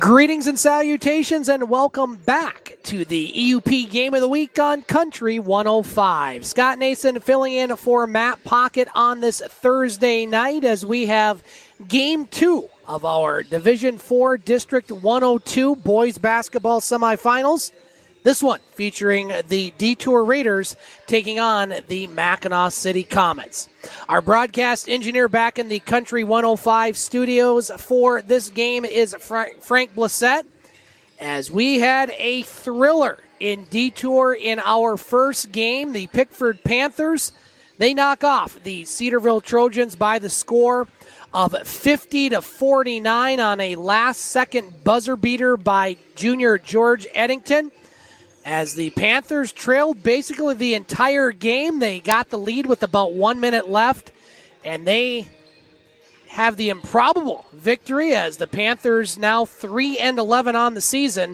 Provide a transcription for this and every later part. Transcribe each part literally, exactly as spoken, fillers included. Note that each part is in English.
Greetings and salutations, and welcome back to the E U P Game of the Week on Country one oh five. Scott Nason filling in for Matt Pocket on this Thursday night as we have Game two of our Division four District one oh two boys basketball semifinals. This one featuring the Detour Raiders taking on the Mackinac City Comets. Our broadcast engineer back in the Country one oh five studios for this game is Fra- Frank Blissett. As we had a thriller in Detour in our first game, the Pickford Panthers, they knock off the Cedarville Trojans by the score of fifty to forty-nine on a last-second buzzer beater by junior George Eddington. As the Panthers trailed basically the entire game, they got the lead with about one minute left, and they have the improbable victory as the Panthers now three and eleven on the season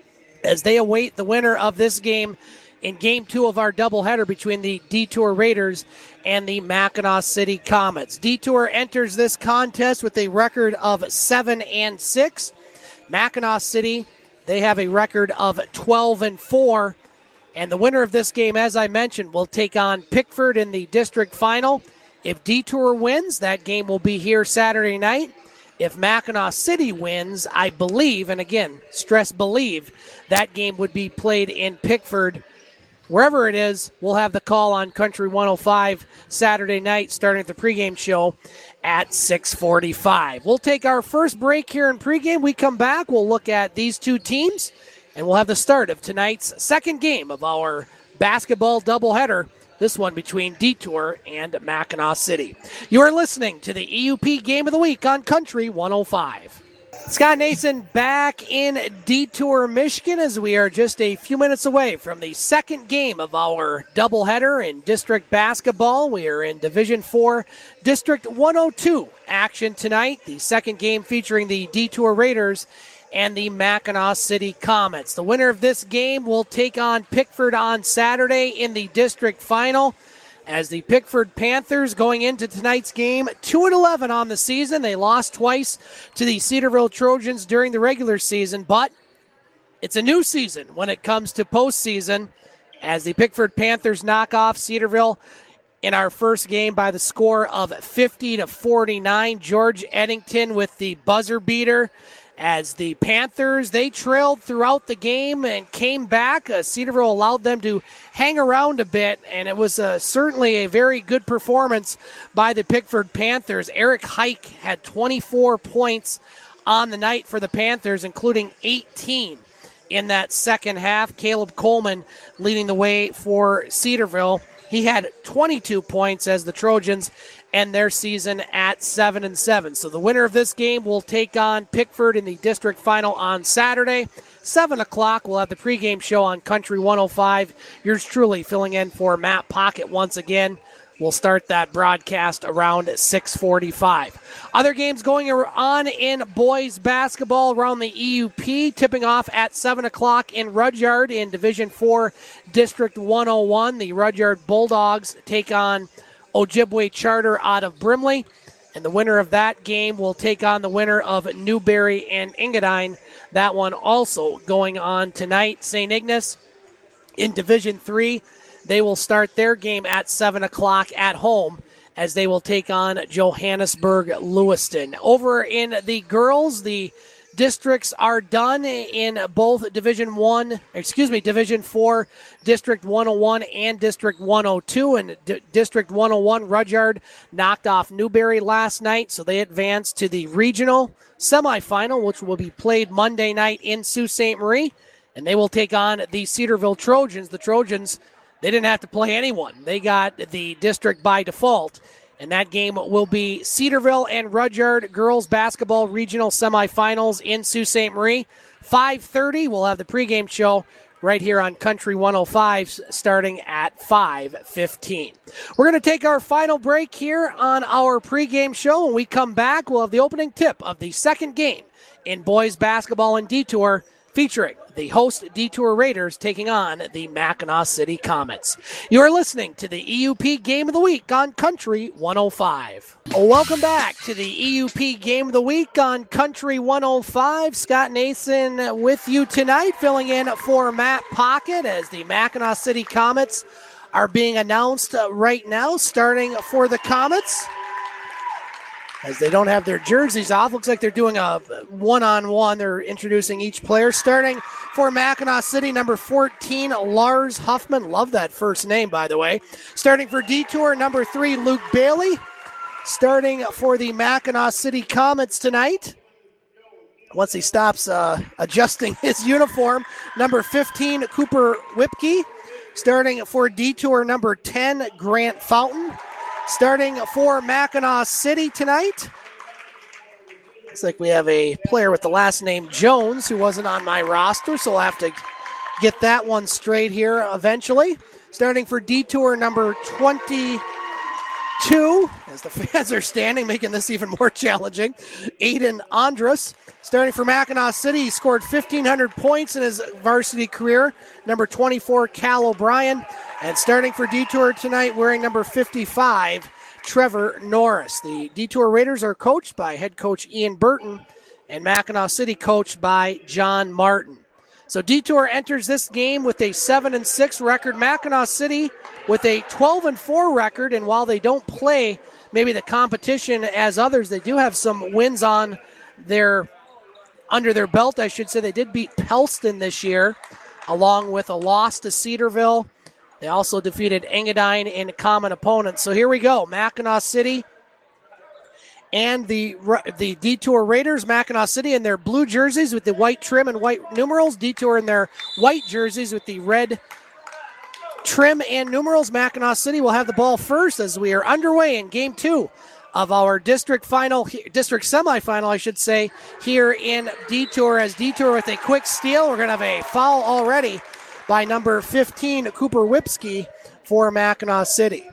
as they await the winner of this game in game two of our doubleheader between the Detour Raiders and the Mackinac City Comets. Detour enters this contest with a record of seven and six. Mackinac City, they have a record of twelve and four, and the winner of this game, as I mentioned, will take on Pickford in the district final. If Detour wins, that game will be here Saturday night. If Mackinac City wins, I believe, and again, stress believe, that game would be played in Pickford. Wherever it is, we'll have the call on Country one oh five Saturday night, starting at the pregame show at six forty-five. We'll take our first break here in pregame. We come back, we'll look at these two teams, and we'll have the start of tonight's second game of our basketball doubleheader, this one between Detour and Mackinac City. You are listening to the E U P Game of the Week on Country one oh five. Scott Nason back in Detour, Michigan, as we are just a few minutes away from the second game of our doubleheader in district basketball. We are in Division four, District one oh two action tonight. The second game featuring the Detour Raiders and the Mackinac City Comets. The winner of this game will take on Pickford on Saturday in the district final. As the Pickford Panthers going into tonight's game, two and eleven on the season. They lost twice to the Cedarville Trojans during the regular season, but it's a new season when it comes to postseason as the Pickford Panthers knock off Cedarville in our first game by the score of fifty to forty-nine. George Eddington with the buzzer beater. As the Panthers, they trailed throughout the game and came back. Uh, Cedarville allowed them to hang around a bit, and it was uh, certainly a very good performance by the Pickford Panthers. Eric Hike had twenty-four points on the night for the Panthers, including eighteen in that second half. Caleb Coleman leading the way for Cedarville. He had twenty-two points as the Trojans end their season at seven and seven. So the winner of this game will take on Pickford in the district final on Saturday. seven o'clock, we'll have the pregame show on Country one oh five. Yours truly filling in for Matt Pocket once again. We'll start that broadcast around six forty-five. Other games going on in boys basketball around the E U P, tipping off at seven o'clock in Rudyard in Division four, District one oh one. The Rudyard Bulldogs take on Ojibwe Charter out of Brimley, and the winner of that game will take on the winner of Newberry and Engadine. That one also going on tonight. Saint Ignace in Division three, they will start their game at seven o'clock at home as they will take on Johannesburg Lewiston. Over in the girls, the districts are done in both Division one, excuse me, Division four, District one oh one and District one oh two. And D- District one oh one, Rudyard knocked off Newberry last night, so they advance to the regional semifinal, which will be played Monday night in Sault Ste. Marie. And they will take on the Cedarville Trojans. The Trojans, they didn't have to play anyone. They got the district by default. And that game will be Cedarville and Rudyard girls basketball regional semifinals in Sault Ste. Marie. five thirty, we'll have the pregame show right here on Country one oh five starting at five fifteen. We're going to take our final break here on our pregame show. When we come back, we'll have the opening tip of the second game in boys basketball in Detour featuring the host Detour Raiders taking on the Mackinac City Comets. You are listening to the E U P Game of the Week on Country one oh five. Welcome back to the E U P Game of the Week on Country one oh five. Scott Nason with you tonight, filling in for Matt Pocket as the Mackinac City Comets are being announced right now, starting for the Comets. As they don't have their jerseys off, looks like they're doing a one-on-one. They're introducing each player. Starting for Mackinac City, number fourteen, Lars Huffman. Love that first name, by the way. Starting for Detour, number three, Luke Bailey. Starting for the Mackinac City Comets tonight, once he stops uh, adjusting his uniform, number fifteen, Cooper Whipke. Starting for Detour, number ten, Grant Fountain. Starting for Mackinac City tonight, looks like we have a player with the last name Jones who wasn't on my roster, so I'll have to get that one straight here eventually. Starting for Detour, number twenty-two, as the fans are standing, making this even more challenging, Aiden Andrus. Starting for Mackinac City, he scored fifteen hundred points in his varsity career, number twenty-four, Cal O'Brien. And starting for Detour tonight, wearing number fifty-five, Trevor Norris. The Detour Raiders are coached by head coach Ian Burton and Mackinac City coached by John Martin. So Detour enters this game with a seven and six record. Mackinac City with a twelve and four record. And while they don't play maybe the competition as others, they do have some wins on their under their belt, I should say. They did beat Pelston this year, along with a loss to Cedarville. They also defeated Engadine in common opponents. So here we go. Mackinac City and the the Detour Raiders. Mackinac City in their blue jerseys with the white trim and white numerals. Detour in their white jerseys with the red trim and numerals. Mackinac City will have the ball first as we are underway in game two of our district final, district semifinal, I should say, here in Detour. As Detour with a quick steal, we're going to have a foul already by number fifteen, Cooper Whipke for Mackinac City.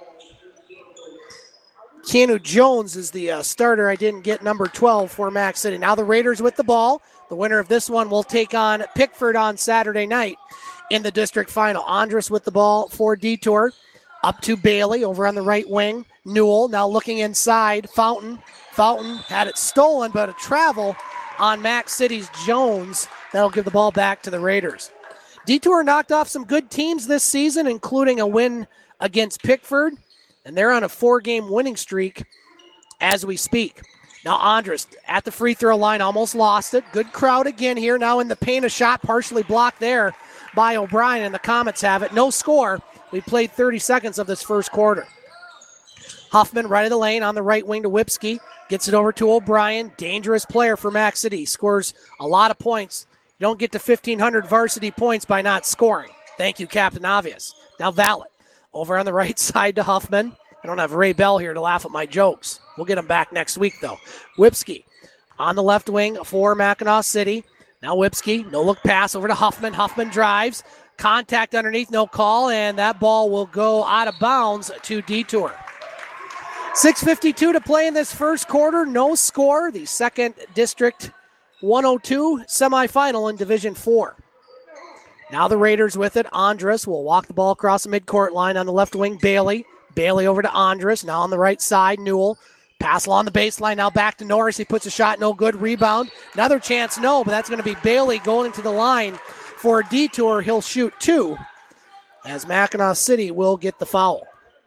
Keanu Jones is the uh, starter. I didn't get number twelve for Mack City. Now the Raiders with the ball. The winner of this one will take on Pickford on Saturday night in the district final. Andrus with the ball for Detour. Up to Bailey over on the right wing. Newell now looking inside. Fountain. Fountain had it stolen, but a travel on Mack City's Jones. That'll give the ball back to the Raiders. Detour knocked off some good teams this season, including a win against Pickford, and they're on a four-game winning streak as we speak. Now Andrus at the free throw line, almost lost it. Good crowd again here. Now in the paint, a shot partially blocked there by O'Brien, and the Comets have it. No score. We played thirty seconds of this first quarter. Huffman right of the lane on the right wing to Whipke. Gets it over to O'Brien. Dangerous player for Mack City. Scores a lot of points. You don't get to fifteen hundred varsity points by not scoring. Thank you, Captain Obvious. Now Vallet over on the right side to Huffman. I don't have Ray Bell here to laugh at my jokes. We'll get him back next week, though. Whipke on the left wing for Mackinac City. Now Whipke, no-look pass over to Huffman. Huffman drives. Contact underneath, no call, and that ball will go out of bounds to Detour. six fifty-two to play in this first quarter. No score. The second district one oh two semifinal in Division four. Now the Raiders with it. Andrus will walk the ball across the midcourt line on the left wing. Bailey. Bailey over to Andrus. Now on the right side, Newell. Pass along the baseline. Now back to Norris. He puts a shot. No good. Rebound. Another chance. No, but that's going to be Bailey going to the line for Detour. He'll shoot two as Mackinac City will get the foul.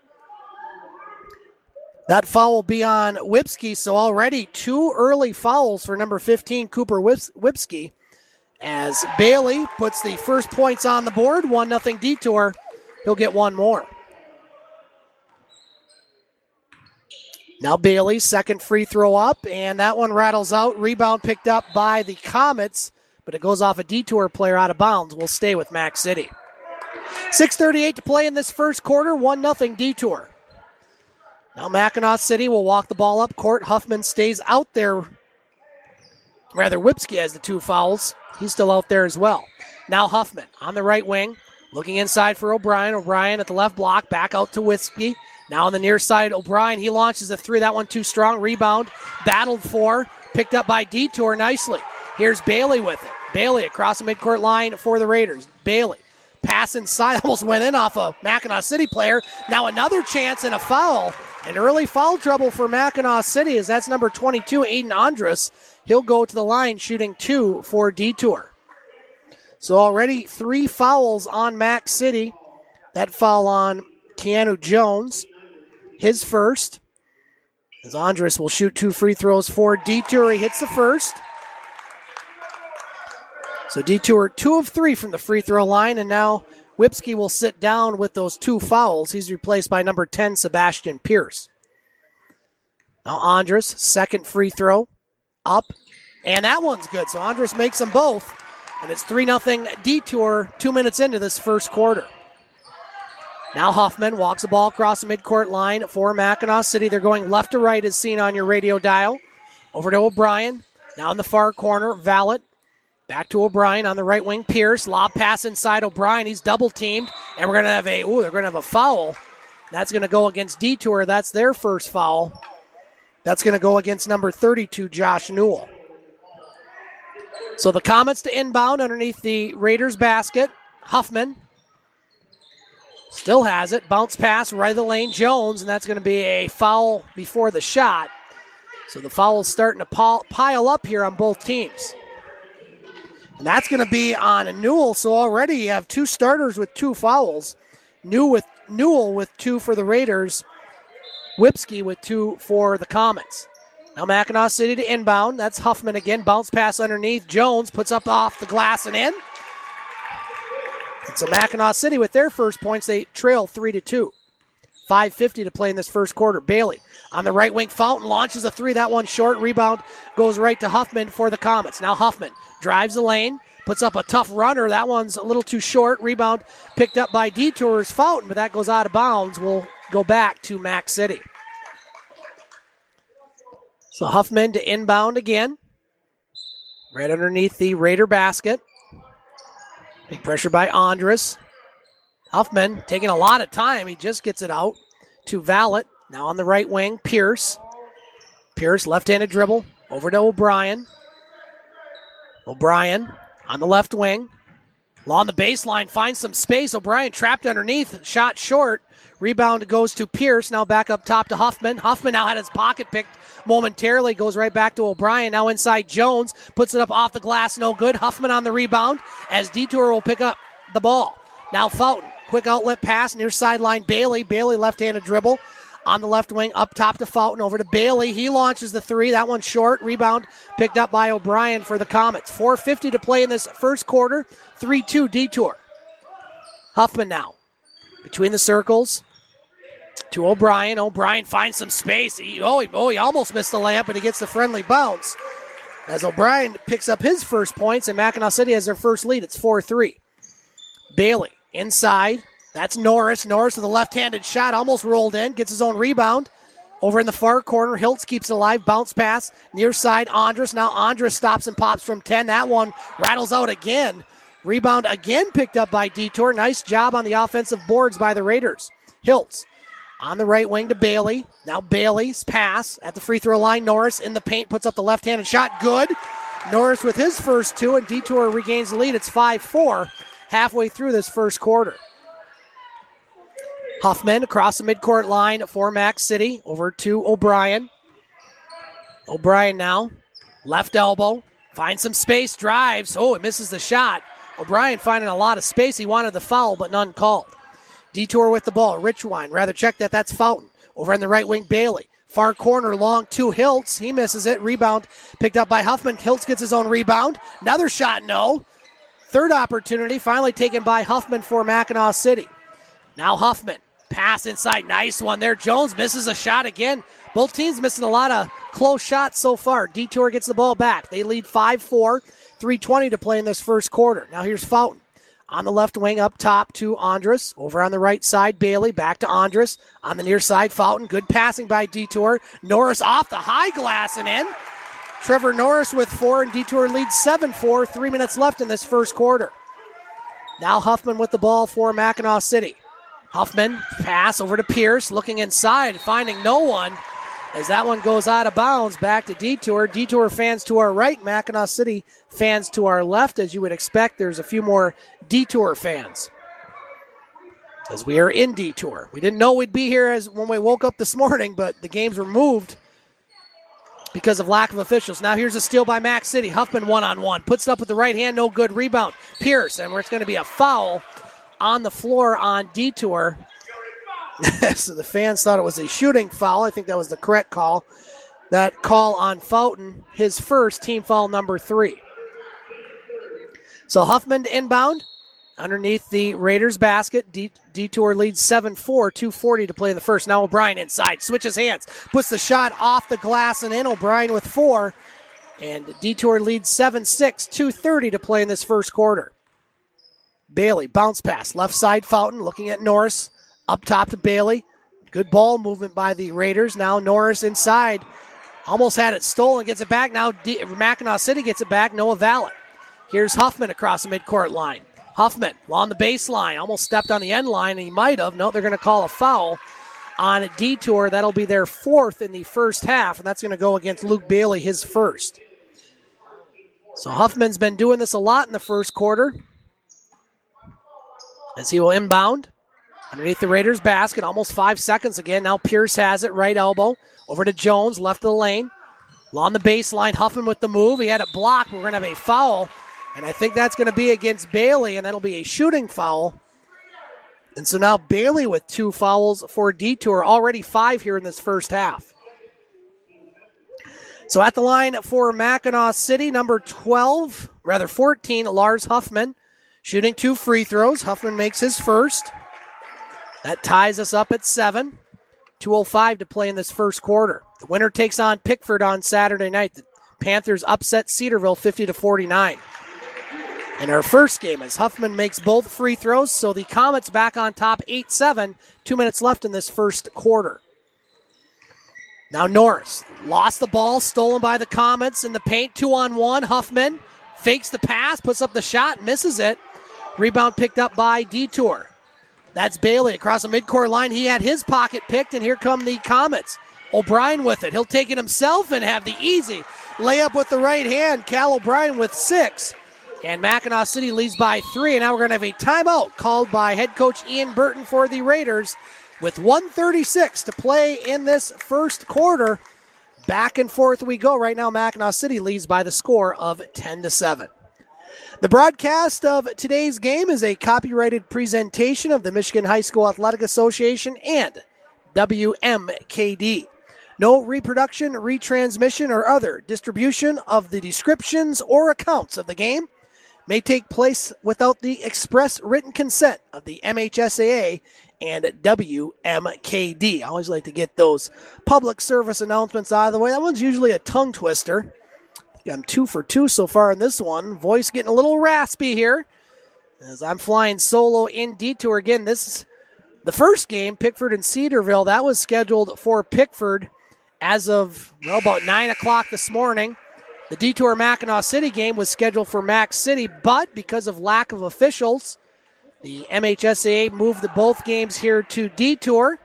That foul will be on Whipke, so already two early fouls for number fifteen, Cooper Whipke, as Bailey puts the first points on the board. one nothing Detour. He'll get one more. Now Bailey, second free throw up, and that one rattles out. Rebound picked up by the Comets, but it goes off a Detour player out of bounds. We'll stay with Mack City. six thirty-eight to play in this first quarter, one nothing Detour. Now Mackinac City will walk the ball up court. Huffman stays out there. Rather, Whipke has the two fouls. He's still out there as well. Now Huffman on the right wing, looking inside for O'Brien. O'Brien at the left block, back out to Whipke. Now on the near side, O'Brien, he launches a three. That one too strong. Rebound, battled for, picked up by Detour nicely. Here's Bailey with it. Bailey across the midcourt line for the Raiders. Bailey, pass inside, almost went in off a Mackinac City player. Now another chance and a foul. An early foul trouble for Mackinac City as that's number twenty-two, Aiden Andrus. He'll go to the line shooting two for Detour. So already three fouls on Mac City. That foul on Keanu Jones, his first. As Andrus will shoot two free throws for Detour. He hits the first. So Detour two of three from the free throw line, and now Whipsky will sit down with those two fouls. He's replaced by number ten, Sebastian Pierce. Now Andrus, second free throw, up, and that one's good. So Andrus makes them both, and it's three nothing Detour two minutes into this first quarter. Now Huffman walks the ball across the midcourt line for Mackinac City. They're going left to right as seen on your radio dial. Over to O'Brien. Now in the far corner, Vallet. Back to O'Brien on the right wing. Pierce, lob pass inside O'Brien. He's double teamed, and we're going to have a, ooh, they're going to have a foul. That's going to go against Detour. That's their first foul. That's going to go against number thirty-two, Josh Newell. So the Comets to inbound underneath the Raiders basket. Huffman still has it. Bounce pass right of the lane. Jones, and that's going to be a foul before the shot. So the foul is starting to pile up here on both teams. And that's going to be on Newell. So already you have two starters with two fouls. New with Newell with two for the Raiders. Whipsky with two for the Comets. Now Mackinac City to inbound. That's Huffman again. Bounce pass underneath. Jones puts up off the glass and in. And so Mackinac City with their first points. They trail three to two. five fifty to play in this first quarter. Bailey on the right wing. Fountain launches a three. That one short. Rebound goes right to Huffman for the Comets. Now Huffman drives the lane, puts up a tough runner. That one's a little too short. Rebound picked up by Detour's Fountain, but that goes out of bounds. We'll go back to Mac City. So Huffman to inbound again. Right underneath the Raider basket. Big pressure by Andrus. Huffman taking a lot of time. He just gets it out to Vallet. Now on the right wing, Pierce. Pierce, left-handed dribble. Over to O'Brien. O'Brien on the left wing. Along the baseline, finds some space. O'Brien trapped underneath. Shot short. Rebound goes to Pierce. Now back up top to Huffman. Huffman now had his pocket picked momentarily. Goes right back to O'Brien. Now inside Jones. Puts it up off the glass. No good. Huffman on the rebound as Detour will pick up the ball. Now Fountain. Quick outlet pass near sideline. Bailey. Bailey left-handed dribble. On the left wing, up top to Fountain, over to Bailey. He launches the three. That one's short. Rebound picked up by O'Brien for the Comets. four fifty to play in this first quarter. three two Detour. Huffman now. Between the circles to O'Brien. O'Brien finds some space. He, oh, he, oh, he almost missed the layup, but he gets the friendly bounce. As O'Brien picks up his first points, and Mackinac City has their first lead. It's four three. Bailey inside. That's Norris. Norris with a left-handed shot, almost rolled in, gets his own rebound. Over in the far corner, Hiltz keeps it alive. Bounce pass, near side, Andrus. Now Andrus stops and pops from ten. That one rattles out again. Rebound again picked up by Detour. Nice job on the offensive boards by the Raiders. Hiltz on the right wing to Bailey. Now Bailey's pass at the free throw line. Norris in the paint, puts up the left-handed shot. Good. Norris with his first two, and Detour regains the lead. It's five four halfway through this first quarter. Huffman across the midcourt line for Mac City. Over to O'Brien. O'Brien now. Left elbow. Finds some space. Drives. Oh, it misses the shot. O'Brien finding a lot of space. He wanted the foul, but none called. Detour with the ball. Richwine. Rather check that. That's Fountain. Over in the right wing, Bailey. Far corner, long to Hiltz. He misses it. Rebound picked up by Huffman. Hiltz gets his own rebound. Another shot, no. Third opportunity finally taken by Huffman for Mackinac City. Now Huffman. Pass inside, nice one there. Jones misses a shot again. Both teams missing a lot of close shots so far. Detour gets the ball back. They lead five four, three twenty to play in this first quarter. Now here's Fountain. On the left wing up top to Andrus. Over on the right side, Bailey. Back to Andrus. On the near side, Fountain. Good passing by Detour. Norris off the high glass and in. Trevor Norris with four, and Detour leads seven four. Three minutes left in this first quarter. Now Huffman with the ball for Mackinac City. Huffman, pass over to Pierce, looking inside, finding no one. as that one goes out of bounds back to Detour. Detour fans to our right, Mackinac City fans to our left. As you would expect, there's a few more Detour fans as we are in Detour. We didn't know we'd be here as when we woke up this morning, but the games were moved because of lack of officials. Now here's a steal by Mac City. Huffman one-on-one. Puts it up with the right hand. No good. Rebound. Pierce. And it's going to be a foul on the floor on Detour. So the fans thought it was a shooting foul. I think that was the correct call. That call on Fountain, his first, team foul number three. So Huffman to inbound. Underneath the Raiders basket, D- Detour leads seven four, two forty to play the first. Now O'Brien inside, switches hands, puts the shot off the glass and in. O'Brien with four, and Detour leads seven six, two thirty to play in this first quarter. Bailey, bounce pass, left side Fountain, looking at Norris, up top to Bailey. Good ball movement by the Raiders. Now Norris inside, almost had it stolen, gets it back. Now D- Mackinac City gets it back, Noah Vallet. Here's Huffman across the midcourt line. Huffman on the baseline, almost stepped on the end line, and he might have. No, they're going to call a foul on a Detour. That'll be their fourth in the first half, and that's going to go against Luke Bailey, his first. So Huffman's been doing this a lot in the first quarter as he will inbound underneath the Raiders basket. Almost five seconds again. Now Pierce has it, right elbow, over to Jones, left of the lane. Along the baseline, Huffman with the move. He had it blocked. We're going to have a foul. And I think that's going to be against Bailey, and that'll be a shooting foul. And so now Bailey with two fouls for Detour, already five here in this first half. So at the line for Mackinac City, number twelve, rather fourteen, Lars Huffman, shooting two free throws. Huffman makes his first. That ties us up at seven. two oh five to play in this first quarter. The winner takes on Pickford on Saturday night. The Panthers upset Cedarville fifty to forty-nine. In our first game, as Huffman makes both free throws, so the Comets back on top eight seven, two minutes left in this first quarter. Now Norris lost the ball, stolen by the Comets in the paint, two on one. Huffman fakes the pass, puts up the shot, misses it. Rebound picked up by Detour. That's Bailey across the midcourt line. He had his pocket picked, and here come the Comets. O'Brien with it. He'll take it himself and have the easy layup with the right hand. Cal O'Brien with six. And Mackinac City leads by three, and now we're going to have a timeout called by head coach Ian Burton for the Raiders with one thirty-six to play in this first quarter. Back and forth we go. Right now, Mackinac City leads by the score of ten to seven. The broadcast of today's game is a copyrighted presentation of the Michigan High School Athletic Association and W M K D. No reproduction, retransmission, or other distribution of the descriptions or accounts of the game may take place without the express written consent of the M H S A A and W M K D. I always like to get those public service announcements out of the way. That one's usually a tongue twister. I'm two for two so far in this one. Voice getting a little raspy here as I'm flying solo in Detour. Again, this is the first game, Pickford and Cedarville. That was scheduled for Pickford as of, well, about nine o'clock this morning. The Detour Mackinac City game was scheduled for Mac City, but because of lack of officials, the M H S A A moved the both games here to Detour.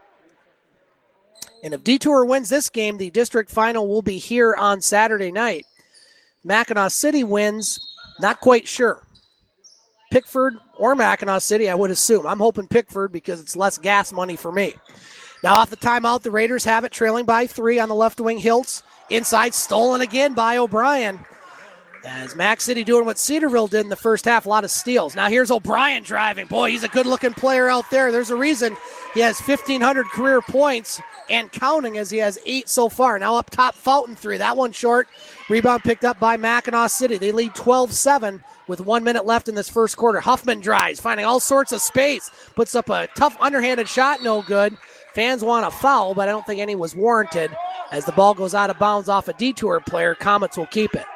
And if Detour wins this game, the district final will be here on Saturday night. Mackinac City wins, not quite sure. Pickford or Mackinac City, I would assume. I'm hoping Pickford because it's less gas money for me. Now off the timeout, the Raiders have it, trailing by three on the left wing. Hiltz inside, stolen again by O'Brien. As Mac City doing what Cedarville did in the first half, a lot of steals. Now here's O'Brien driving. Boy, he's a good-looking player out there. There's a reason he has fifteen hundred career points and counting as he has eight so far. Now up top, Fountain three. That one short. Rebound picked up by Mackinac City. They lead twelve seven with one minute left in this first quarter. Huffman drives, finding all sorts of space. Puts up a tough underhanded shot, no good. Fans want a foul, but I don't think any was warranted. As the ball goes out of bounds off a Detour player, Comets will keep it.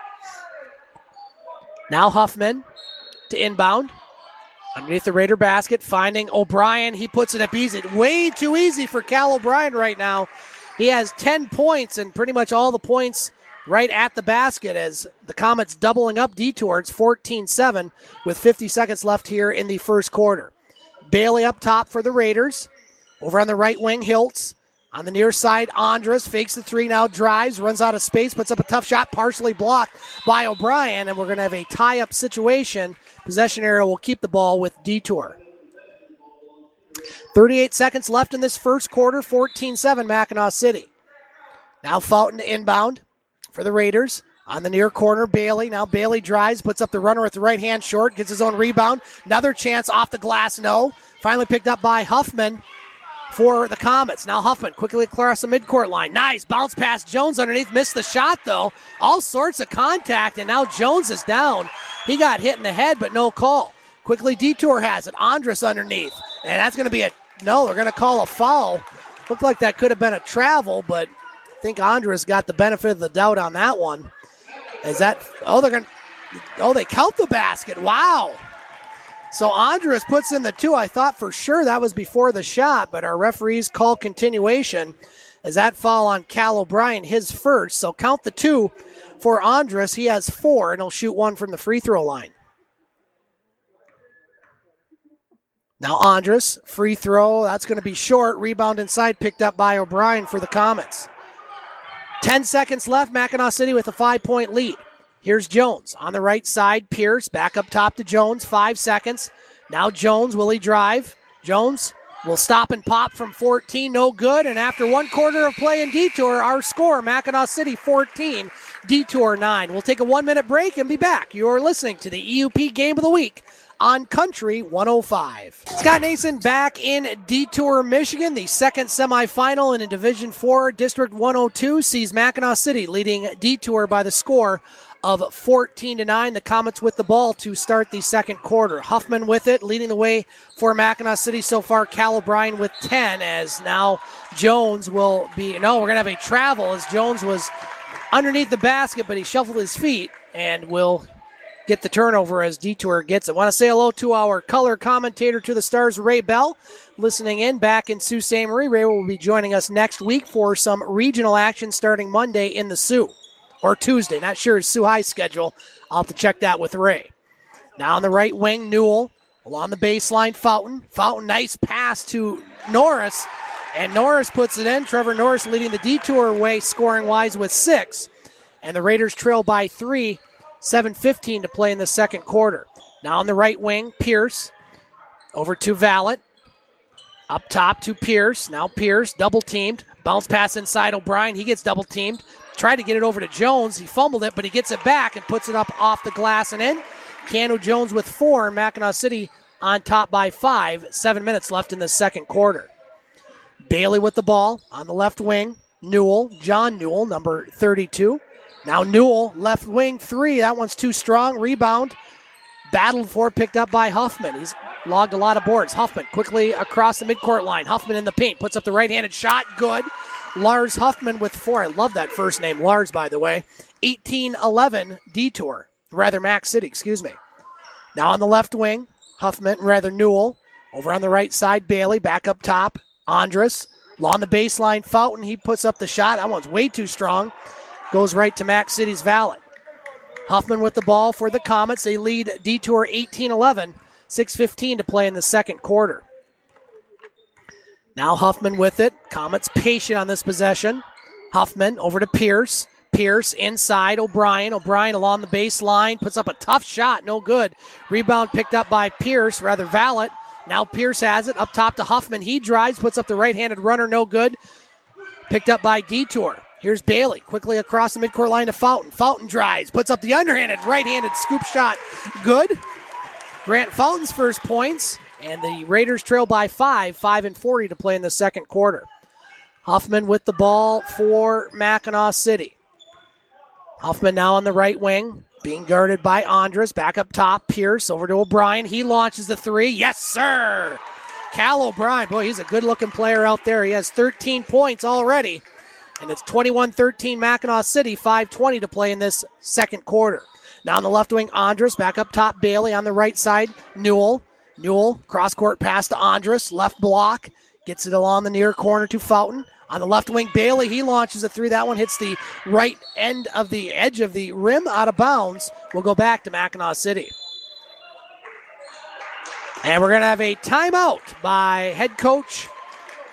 Now Huffman to inbound. Underneath the Raider basket, finding O'Brien. He puts it up easy. Way too easy for Cal O'Brien right now. He has ten points and pretty much all the points right at the basket as the Comets doubling up Detour. It's fourteen seven with fifty seconds left here in the first quarter. Bailey up top for the Raiders. Over on the right wing, Hiltz. On the near side, Andrus fakes the three, now drives, runs out of space, puts up a tough shot, partially blocked by O'Brien, and we're going to have a tie-up situation. Possession area will keep the ball with Detour. thirty-eight seconds left in this first quarter, fourteen seven Mackinac City. Now Fountain inbound for the Raiders. On the near corner, Bailey. Now Bailey drives, puts up the runner with the right hand short, gets his own rebound. Another chance off the glass, no. Finally picked up by Huffman for the Comets. Now Huffman quickly across the midcourt line. Nice bounce pass. Jones underneath, missed the shot though. All sorts of contact, and now Jones is down. He got hit in the head, but no call. Quickly Detour has it. Andrus underneath, and that's going to be a, no, they're going to call a foul. Looked like that could have been a travel, but I think Andrus got the benefit of the doubt on that one. Is that, oh, they're going to, oh, they count the basket. Wow. So Andrus puts in the two. I thought for sure that was before the shot, but our referees call continuation as that foul on Cal O'Brien, his first. So count the two for Andrus. He has four, and he'll shoot one from the free throw line. Now Andrus, free throw. That's going to be short. Rebound inside, picked up by O'Brien for the Comets. Ten seconds left. Mackinac City with a five-point lead. Here's Jones on the right side. Pierce back up top to Jones. Five seconds. Now Jones, will he drive? Jones will stop and pop from fourteen. No good. And after one quarter of play in Detour, our score, Mackinac City fourteen, Detour nine. We'll take a one-minute break and be back. You're listening to the E U P Game of the Week on Country one oh five. Scott Nason back in Detour, Michigan. The second semifinal in Division four, District one oh two sees Mackinac City leading Detour by the score of fourteen to nine. The Comets with the ball to start the second quarter. Huffman with it, leading the way for Mackinac City so far. Cal O'Brien with ten, as now Jones will be, no, we're going to have a travel as Jones was underneath the basket, but he shuffled his feet and will get the turnover as Detour gets it. I want to say hello to our color commentator to the Stars, Ray Bell, listening in back in Sault Ste. Marie. Ray will be joining us next week for some regional action starting Monday in the Sioux. Or Tuesday, not sure his Sioux High schedule. I'll have to check that with Ray. Now on the right wing, Newell. Along the baseline, Fountain. Fountain, nice pass to Norris. And Norris puts it in. Trevor Norris leading the Detour way scoring-wise with six. And the Raiders trail by three. seven fifteen to play in the second quarter. Now on the right wing, Pierce. Over to Vallet. Up top to Pierce. Now Pierce, double-teamed. Bounce pass inside O'Brien. He gets double-teamed. Tried to get it over to Jones. He fumbled it, but he gets it back and puts it up off the glass and in. Keanu Jones with four. Mackinac City on top by five. Seven minutes left in the second quarter. Bailey with the ball on the left wing. Newell, John Newell, number thirty-two. Now Newell, left wing three. That one's too strong. Rebound. Battled for, picked up by Huffman. He's logged a lot of boards. Huffman quickly across the midcourt line. Huffman in the paint. Puts up the right-handed shot. Good. Lars Huffman with four. I love that first name, Lars, by the way. eighteen eleven Detour. Rather, Mac City, excuse me. Now on the left wing, Huffman, rather Newell. Over on the right side, Bailey. Back up top, Andrus. Along the baseline, Fountain. He puts up the shot. That one's way too strong. Goes right to Mac City's Vallet. Huffman with the ball for the Comets. They lead Detour eighteen eleven. six fifteen to play in the second quarter. Now Huffman with it. Comets patient on this possession. Huffman over to Pierce. Pierce inside O'Brien. O'Brien along the baseline. Puts up a tough shot. No good. Rebound picked up by Pierce, rather Vallet. Now Pierce has it. Up top to Huffman. He drives. Puts up the right-handed runner. No good. Picked up by Detour. Here's Bailey. Quickly across the midcourt line to Fountain. Fountain drives. Puts up the underhanded right-handed scoop shot. Good. Grant Fountain's first points. And the Raiders trail by five, five and forty to play in the second quarter. Huffman with the ball for Mackinac City. Huffman now on the right wing, being guarded by Andrus. Back up top, Pierce over to O'Brien. He launches the three. Yes, sir! Cal O'Brien, boy, he's a good-looking player out there. He has thirteen points already. And it's twenty-one thirteen Mackinac City, five twenty to play in this second quarter. Now on the left wing, Andrus. Back up top, Bailey. On the right side, Newell. Newell, cross-court pass to Andrus, left block, gets it along the near corner to Fountain. On the left wing, Bailey, he launches it through. That one hits the right end of the edge of the rim, out of bounds. We'll go back to Mackinac City. And we're going to have a timeout by head coach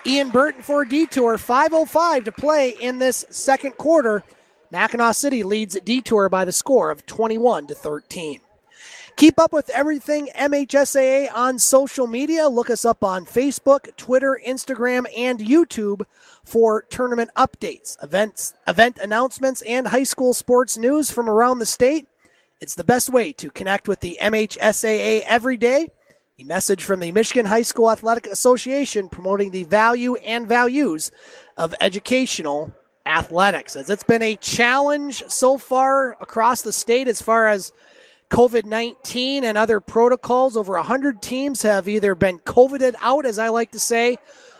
Ian Burton for Detour. five oh five to play in this second quarter. Mackinac City leads Detour by the score of twenty-one to thirteen. Keep up with everything M H S A A on social media. Look us up on Facebook, Twitter, Instagram, and YouTube for tournament updates, events, event announcements, and high school sports news from around the state. It's the best way to connect with the M H S A A every day. A message from the Michigan High School Athletic Association promoting the value and values of educational athletics. As it's been a challenge so far across the state as far as covid nineteen and other protocols. Over one hundred teams have either been COVIDed out, as I like to say,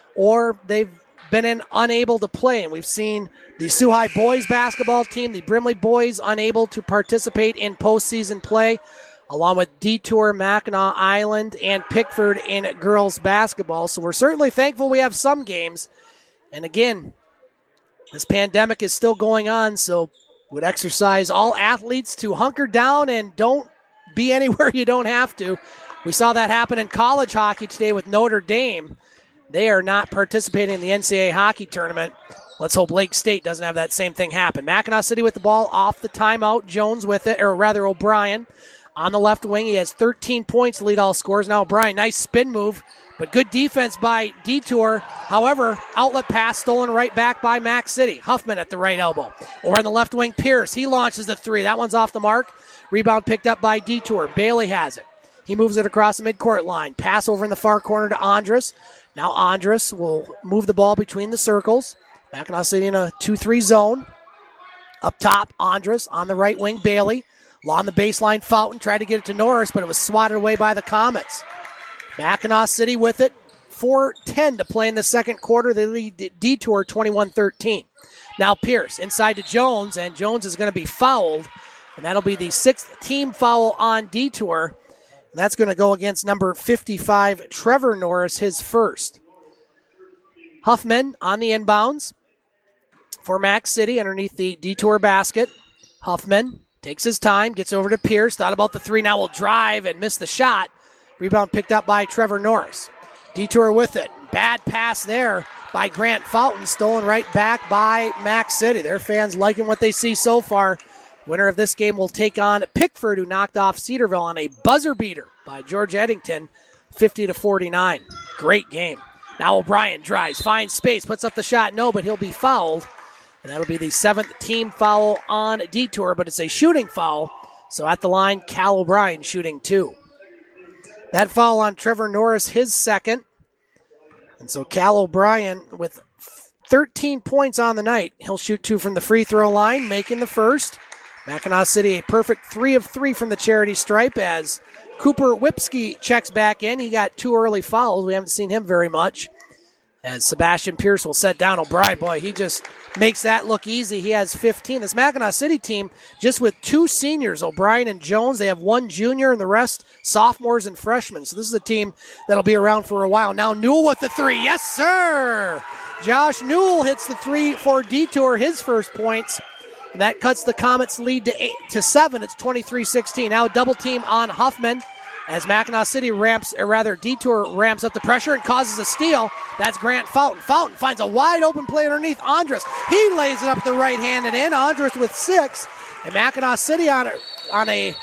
or they've been in unable to play. And we've seen the Sioux High boys basketball team, the Brimley boys, unable to participate in postseason play, along with Detour, Mackinac Island, and Pickford in girls basketball. So we're certainly thankful we have some games. And again, this pandemic is still going on, so would exercise all athletes to hunker down and don't be anywhere you don't have to. We saw that happen in college hockey today with Notre Dame. They are not participating in the N C double A hockey tournament. Let's hope Lake State doesn't have that same thing happen. Mackinac City with the ball off the timeout. Jones with it, or rather O'Brien on the left wing. He has thirteen points to lead all scores. Now O'Brien, nice spin move, but good defense by Detour. However, outlet pass stolen right back by Mac City. Huffman at the right elbow. Over on the left wing, Pierce. He launches the three. That one's off the mark. Rebound picked up by Detour. Bailey has it. He moves it across the midcourt line. Pass over in the far corner to Andrus. Now Andrus will move the ball between the circles. Mackinac City in a two three zone. Up top, Andrus on the right wing, Bailey. Along the baseline, Fountain tried to get it to Norris, but it was swatted away by the Comets. Mackinac City with it. four ten to play in the second quarter. They lead Detour twenty-one thirteen. Now Pierce inside to Jones, and Jones is going to be fouled. And that'll be the sixth team foul on Detour. And that's going to go against number fifty-five, Trevor Norris, his first. Huffman on the inbounds for Mac City underneath the Detour basket. Huffman takes his time, gets over to Pierce. Thought about the three, now will drive and miss the shot. Rebound picked up by Trevor Norris. Detour with it. Bad pass there by Grant Fountain, stolen right back by Mac City. Their fans liking what they see so far. Winner of this game will take on Pickford, who knocked off Cedarville on a buzzer beater by George Eddington, fifty to forty-nine. Great game. Now O'Brien drives, finds space, puts up the shot. No, but he'll be fouled. And that'll be the seventh team foul on Detour, but it's a shooting foul. So at the line, Cal O'Brien shooting two. That foul on Trevor Norris, his second. And so Cal O'Brien with thirteen points on the night. He'll shoot two from the free throw line, making the first. Mackinac City a perfect three of three from the charity stripe as Cooper Whipsky checks back in. He got two early fouls. We haven't seen him very much. As Sebastian Pierce will set down O'Brien. Boy, he just makes that look easy. He has fifteen. This Mackinac City team just with two seniors, O'Brien and Jones. They have one junior and the rest sophomores and freshmen. So this is a team that'll be around for a while. Now Newell with the three. Yes, sir! Josh Newell hits the three for Detour, his first points. And that cuts the Comets' lead to eight to seven. It's twenty-three sixteen. Now double team on Huffman as Mackinac City ramps, or rather Detour ramps up the pressure and causes a steal. That's Grant Fountain. Fountain finds a wide open play underneath Andrus. He lays it up the right hand and in. Andrus with six. And Mackinac City on a, on a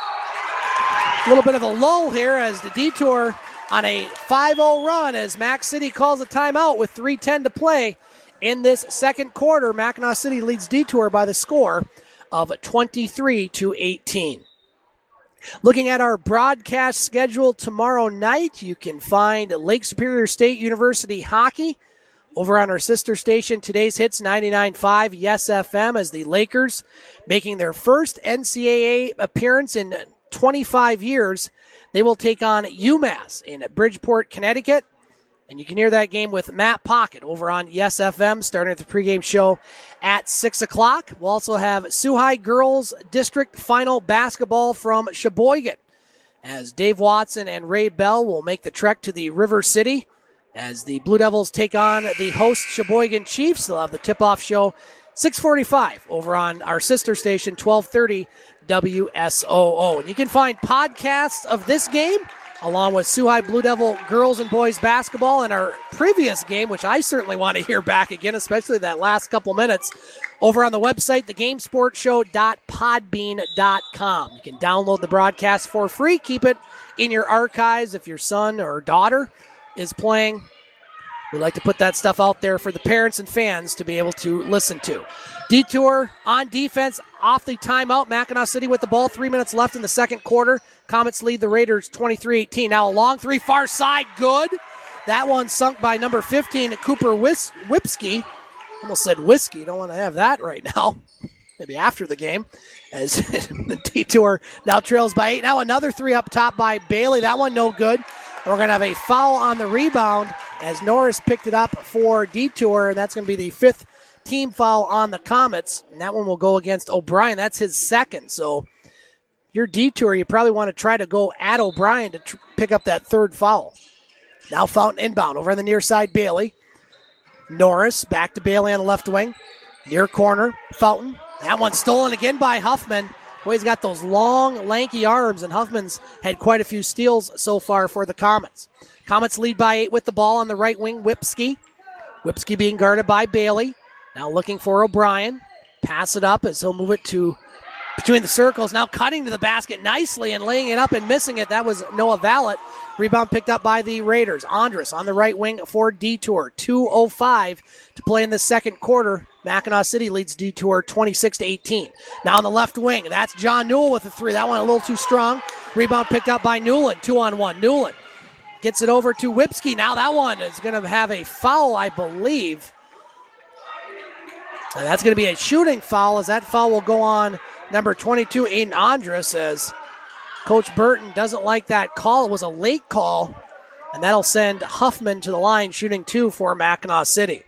little bit of a lull here as the Detour on a five oh run as Mac City calls a timeout with three ten to play. In this second quarter, Mackinac City leads Detour by the score of twenty-three to eighteen. Looking at our broadcast schedule tomorrow night, you can find Lake Superior State University hockey over on our sister station, Today's Hits ninety-nine point five Yes F M, as the Lakers making their first N C double A appearance in twenty-five years. They will take on UMass in Bridgeport, Connecticut. And you can hear that game with Matt Pocket over on Yes F M, starting at the pregame show at six o'clock. We'll also have Sioux High Girls District Final Basketball from Sheboygan, as Dave Watson and Ray Bell will make the trek to the River City as the Blue Devils take on the host Sheboygan Chiefs. They'll have the tip-off show six forty-five over on our sister station, twelve thirty W S O O. And you can find podcasts of this game along with Sioux High Blue Devil girls and boys basketball in our previous game, which I certainly want to hear back again, especially that last couple minutes, over on the website, the game sports show dot podbean dot com. You can download the broadcast for free. Keep it in your archives if your son or daughter is playing. We like to put that stuff out there for the parents and fans to be able to listen to. Detour on defense, off the timeout. Mackinac City with the ball, three minutes left in the second quarter. Comets lead the Raiders twenty-three eighteen. Now a long three, far side, good. That one sunk by number fifteen, Cooper Wis- Whipsky. Almost said whiskey, don't want to have that right now. Maybe after the game. As the Detour now trails by eight. Now another three up top by Bailey. That one no good. We're going to have a foul on the rebound as Norris picked it up for Detour, and that's going to be the fifth team foul on the Comets, and that one will go against O'Brien. That's his second, so your Detour, you probably want to try to go at O'Brien to tr- pick up that third foul. Now Fountain inbound over on the near side, Bailey. Norris back to Bailey on the left wing. Near corner, Fountain. That one stolen again by Huffman. Boy, he's got those long, lanky arms, and Huffman's had quite a few steals so far for the Comets. Comets lead by eight with the ball on the right wing, Whipsky. Whipsky being guarded by Bailey. Now looking for O'Brien. Pass it up as he'll move it to between the circles. Now cutting to the basket nicely and laying it up and missing it. That was Noah Vallet. Rebound picked up by the Raiders. Andrus on the right wing for Detour. two oh five to play in the second quarter. Mackinac City leads Detour twenty-six to eighteen. Now on the left wing, that's John Newell with a three. That one a little too strong. Rebound picked up by Newland. Two on one. Newland gets it over to Whipsky. Now that one is going to have a foul, I believe. And that's going to be a shooting foul, as that foul will go on number twenty-two, Aiden Andrus, as Coach Burton doesn't like that call. It was a late call, and that'll send Huffman to the line, shooting two for Mackinac City.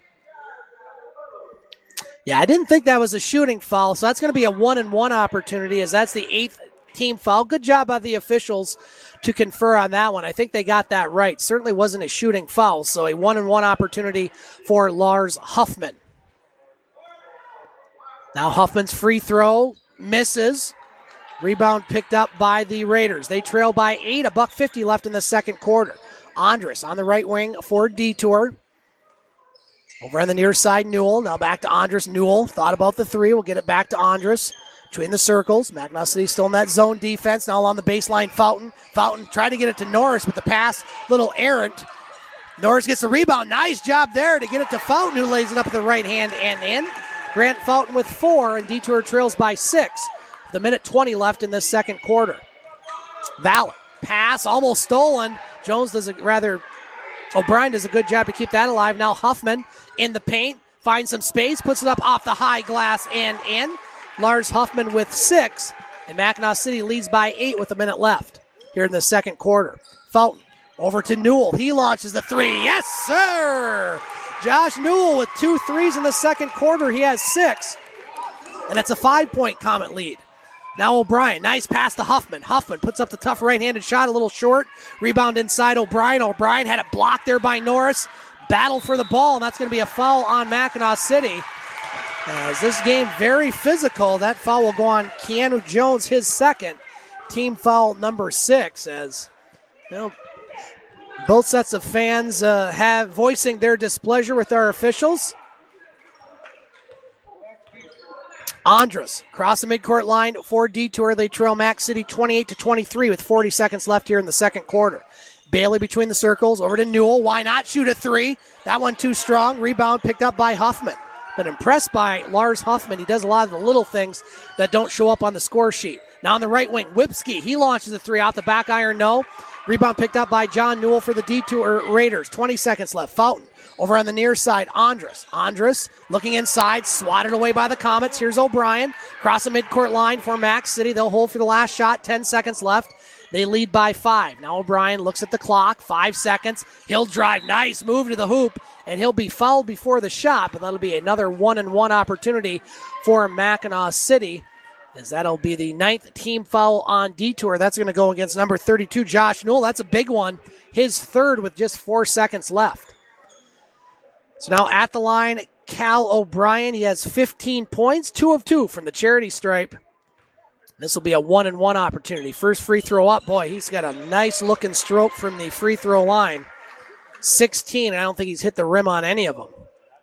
Yeah, I didn't think that was a shooting foul, so that's going to be a one-and-one opportunity, as that's the eighth team foul. Good job by the officials to confer on that one. I think they got that right. Certainly wasn't a shooting foul, so a one-and-one opportunity for Lars Huffman. Now Huffman's free throw misses. Rebound picked up by the Raiders. They trail by eight, a buck fifty left in the second quarter. Andrus on the right wing for Detour. Over on the near side, Newell. Now back to Andrus. Newell thought about the three. We'll get it back to Andrus. Between the circles. Mackinac City still in that zone defense. Now along the baseline, Fountain. Fountain tried to get it to Norris, but the pass, little errant. Norris gets the rebound. Nice job there to get it to Fountain, who lays it up with the right hand and in. Grant Fountain with four, and Detour trails by six. The minute twenty left in this second quarter. Vallet. Pass, almost stolen. Jones does a rather, O'Brien does a good job to keep that alive. Now Huffman in the paint, finds some space, puts it up off the high glass and in. Lars Huffman with six, and Mackinac City leads by eight with a minute left here in the second quarter. Fountain over to Newell. He launches the three. Yes, sir! Josh Newell with two threes in the second quarter. He has six, and it's a five-point Comet lead. Now O'Brien, nice pass to Huffman. Huffman puts up the tough right-handed shot, a little short. Rebound inside O'Brien. O'Brien had it blocked there by Norris. Battle for the ball, and that's going to be a foul on Mackinac City. As this game very physical, that foul will go on Keanu Jones, his second. Team foul number six, as you know, both sets of fans uh, have voicing their displeasure with our officials. Andrus across the midcourt line for Detour. They trail Mac City twenty-eight to twenty-three with forty seconds left here in the second quarter. Bailey between the circles, over to Newell. Why not shoot a three? That one too strong. Rebound picked up by Huffman. Been impressed by Lars Huffman. He does a lot of the little things that don't show up on the score sheet. Now on the right wing, Whipsky. He launches a three out the back iron, no. Rebound picked up by John Newell for the Detour Raiders. twenty seconds left. Fountain over on the near side. Andrus. Andrus looking inside, swatted away by the Comets. Here's O'Brien. Cross the midcourt line for Mac City. They'll hold for the last shot. ten seconds left. They lead by five. Now O'Brien looks at the clock. Five seconds. He'll drive. Nice move to the hoop, and he'll be fouled before the shot, but that'll be another one-and-one opportunity for Mackinac City, as that'll be the ninth team foul on Detour. That's going to go against number thirty-two, Josh Newell. That's a big one. His third with just four seconds left. So now at the line, Cal O'Brien. He has fifteen points, two of two from the charity stripe. This will be a one and one opportunity. First free throw up. Boy, he's got a nice looking stroke from the free throw line. sixteen. I don't think he's hit the rim on any of them.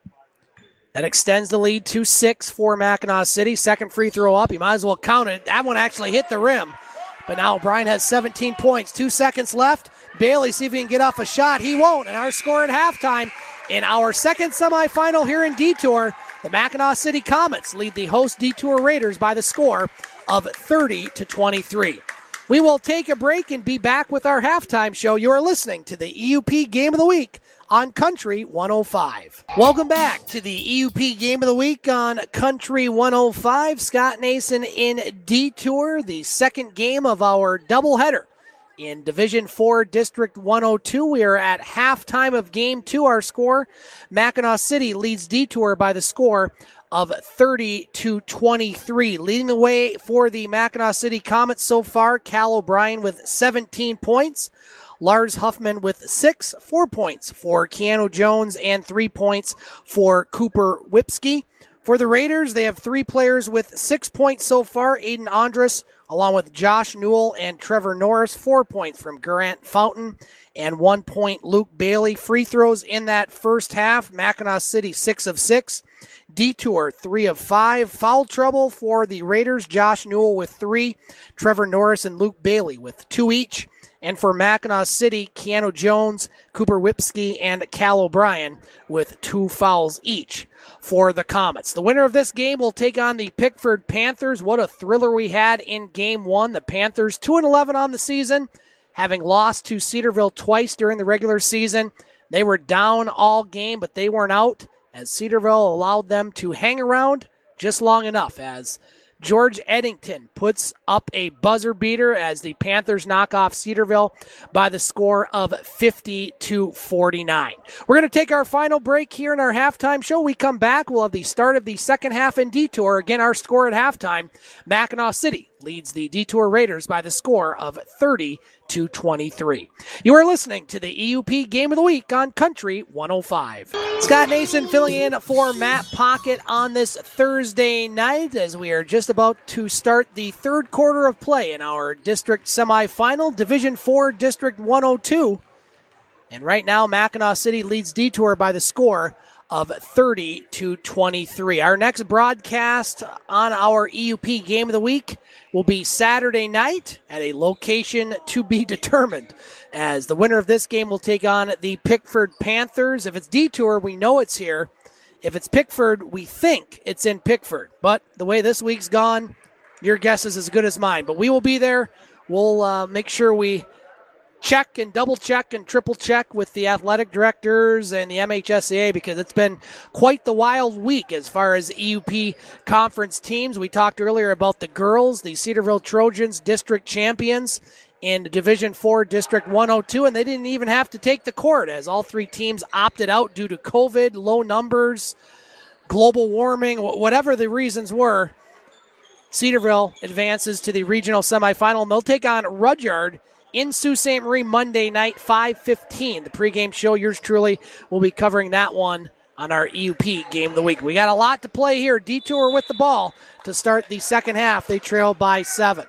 That extends the lead to six for Mackinac City. Second free throw up. You might as well count it. That one actually hit the rim. But now O'Brien has seventeen points. Two seconds left. Bailey, see if he can get off a shot. He won't. And our score at halftime in our second semifinal here in Detour, the Mackinac City Comets lead the host Detour Raiders by the score of thirty to twenty-three. We will take a break and be back with our halftime show. You are listening to the E U P Game of the Week on Country one oh five. Welcome back to the E U P Game of the Week on Country one oh five. Scott Nason in Detour, the second game of our doubleheader in Division four, District one oh two. We are at halftime of Game two. Our score, Mackinac City leads Detour by the score of thirty to twenty-three. Leading the way for the Mackinac City Comets so far, Cal O'Brien with seventeen points. Lars Huffman with six, four points for Keanu Jones, and three points for Cooper Whipsky. For the Raiders, they have three players with six points so far. Aiden Andrus, along with Josh Newell and Trevor Norris. Four points from Grant Fountain, and one point Luke Bailey. Free throws in that first half. Mackinac City, six of six. Detour, three of five. Foul trouble for the Raiders. Josh Newell with three. Trevor Norris and Luke Bailey with two each. And for Mackinac City, Keanu Jones, Cooper Whipsky, and Cal O'Brien with two fouls each for the Comets. The winner of this game will take on the Pickford Panthers. What a thriller we had in game one. The Panthers two and eleven on the season, having lost to Cedarville twice during the regular season. They were down all game, but they weren't out, as Cedarville allowed them to hang around just long enough as George Eddington puts up a buzzer beater as the Panthers knock off Cedarville by the score of fifty to forty-nine. We're going to take our final break here in our halftime show. We come back. We'll have the start of the second half in Detour. Again, our score at halftime, Mackinac City leads the Detour Raiders by the score of thirty to twenty-three. You are listening to the E U P Game of the Week on Country one oh five. Scott Nason filling in for Matt Pocket on this Thursday night as we are just about to start the third quarter of play in our district semifinal, Division four, District one oh two. And right now, Mackinac City leads Detour by the score of thirty to twenty-three. Our next broadcast on our E U P Game of the Week will be Saturday night at a location to be determined, as the winner of this game will take on the Pickford Panthers. If it's Detour, we know it's here. If it's Pickford, we think it's in Pickford. But the way this week's gone, your guess is as good as mine. But we will be there. We'll uh, make sure we check and double check and triple check with the athletic directors and the M H S A A, because it's been quite the wild week as far as E U P conference teams. We talked earlier about the girls, the Cedarville Trojans, district champions in Division four, District one oh two, and they didn't even have to take the court as all three teams opted out due to COVID, low numbers, global warming, whatever the reasons were. Cedarville advances to the regional semifinal, and they'll take on Rudyard in Sault Ste. Marie Monday night, five fifteen. The pregame show, yours truly, will be covering that one on our E U P Game of the Week. We got a lot to play here. Detour with the ball to start the second half. They trail by seven.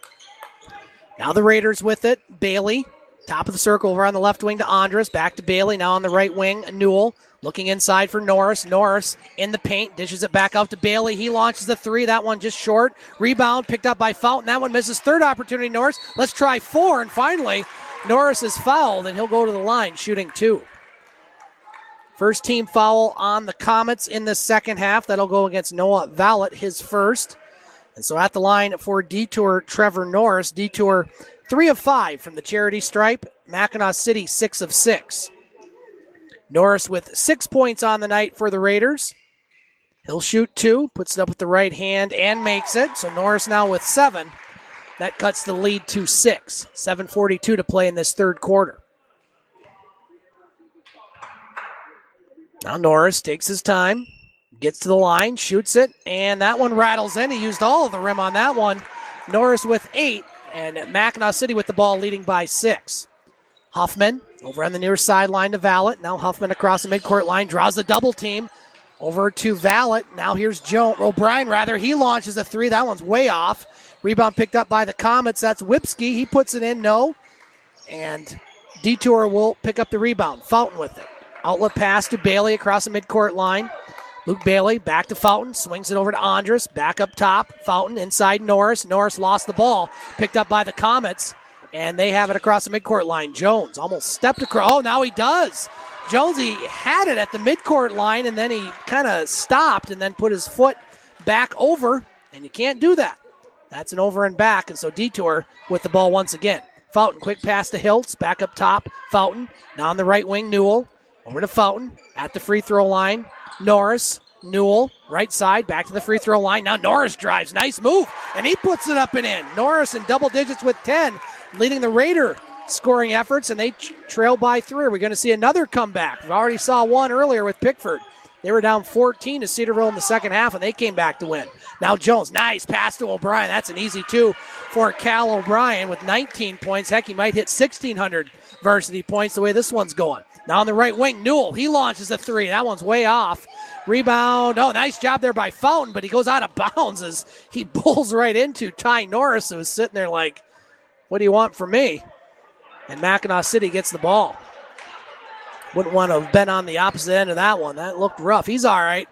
Now the Raiders with it. Bailey, top of the circle over on the left wing to Andrus. Back to Bailey, now on the right wing. Newell looking inside for Norris. Norris in the paint, dishes it back out to Bailey. He launches the three. That one just short. Rebound picked up by Fountain. That one misses. Third opportunity, Norris. Let's try four. And finally, Norris is fouled, and he'll go to the line shooting two. First team foul on the Comets in the second half. That'll go against Noah Vallet, his first. And so at the line for Detour, Trevor Norris. Detour three of five from the charity stripe. Mackinac City six of six. Norris with six points on the night for the Raiders. He'll shoot two, puts it up with the right hand and makes it. So Norris now with seven. That cuts the lead to six. seven forty-two to play in this third quarter. Now Norris takes his time. Gets to the line, shoots it, and that one rattles in. He used all of the rim on that one. Norris with eight, and Mackinac City with the ball leading by six. Huffman over on the near sideline to Vallet. Now Huffman across the midcourt line, draws the double team over to Vallet. Now here's Joe O'Brien, rather. He launches a three. That one's way off. Rebound picked up by the Comets. That's Whipsky. He puts it in, no. And Detour will pick up the rebound. Fountain with it. Outlet pass to Bailey across the midcourt line. Luke Bailey back to Fountain. Swings it over to Andrus. Back up top. Fountain inside Norris. Norris lost the ball. Picked up by the Comets. And they have it across the midcourt line. Jones almost stepped across. Oh, now he does. Jones, he had it at the midcourt line, and then he kind of stopped and then put his foot back over. And you can't do that. That's an over and back. And so Detour with the ball once again. Fountain, quick pass to Hiltz. Back up top. Fountain. Now on the right wing, Newell. Over to Fountain at the free throw line. Norris, Newell, right side, back to the free throw line. Now Norris drives. Nice move. And he puts it up and in. Norris in double digits with ten, leading the Raider scoring efforts, and they t- trail by three. We're going to see another comeback. We already saw one earlier with Pickford. They were down fourteen to Cedarville in the second half, and they came back to win. Now Jones, nice pass to O'Brien. That's an easy two for Cal O'Brien with nineteen points. Heck, he might hit sixteen hundred varsity points the way this one's going. Now on the right wing, Newell, he launches a three. That one's way off. Rebound. Oh, nice job there by Fountain, but he goes out of bounds as he bulls right into Ty Norris, who was sitting there like, what do you want from me? And Mackinac City gets the ball. Wouldn't want to have been on the opposite end of that one. That looked rough. He's all right.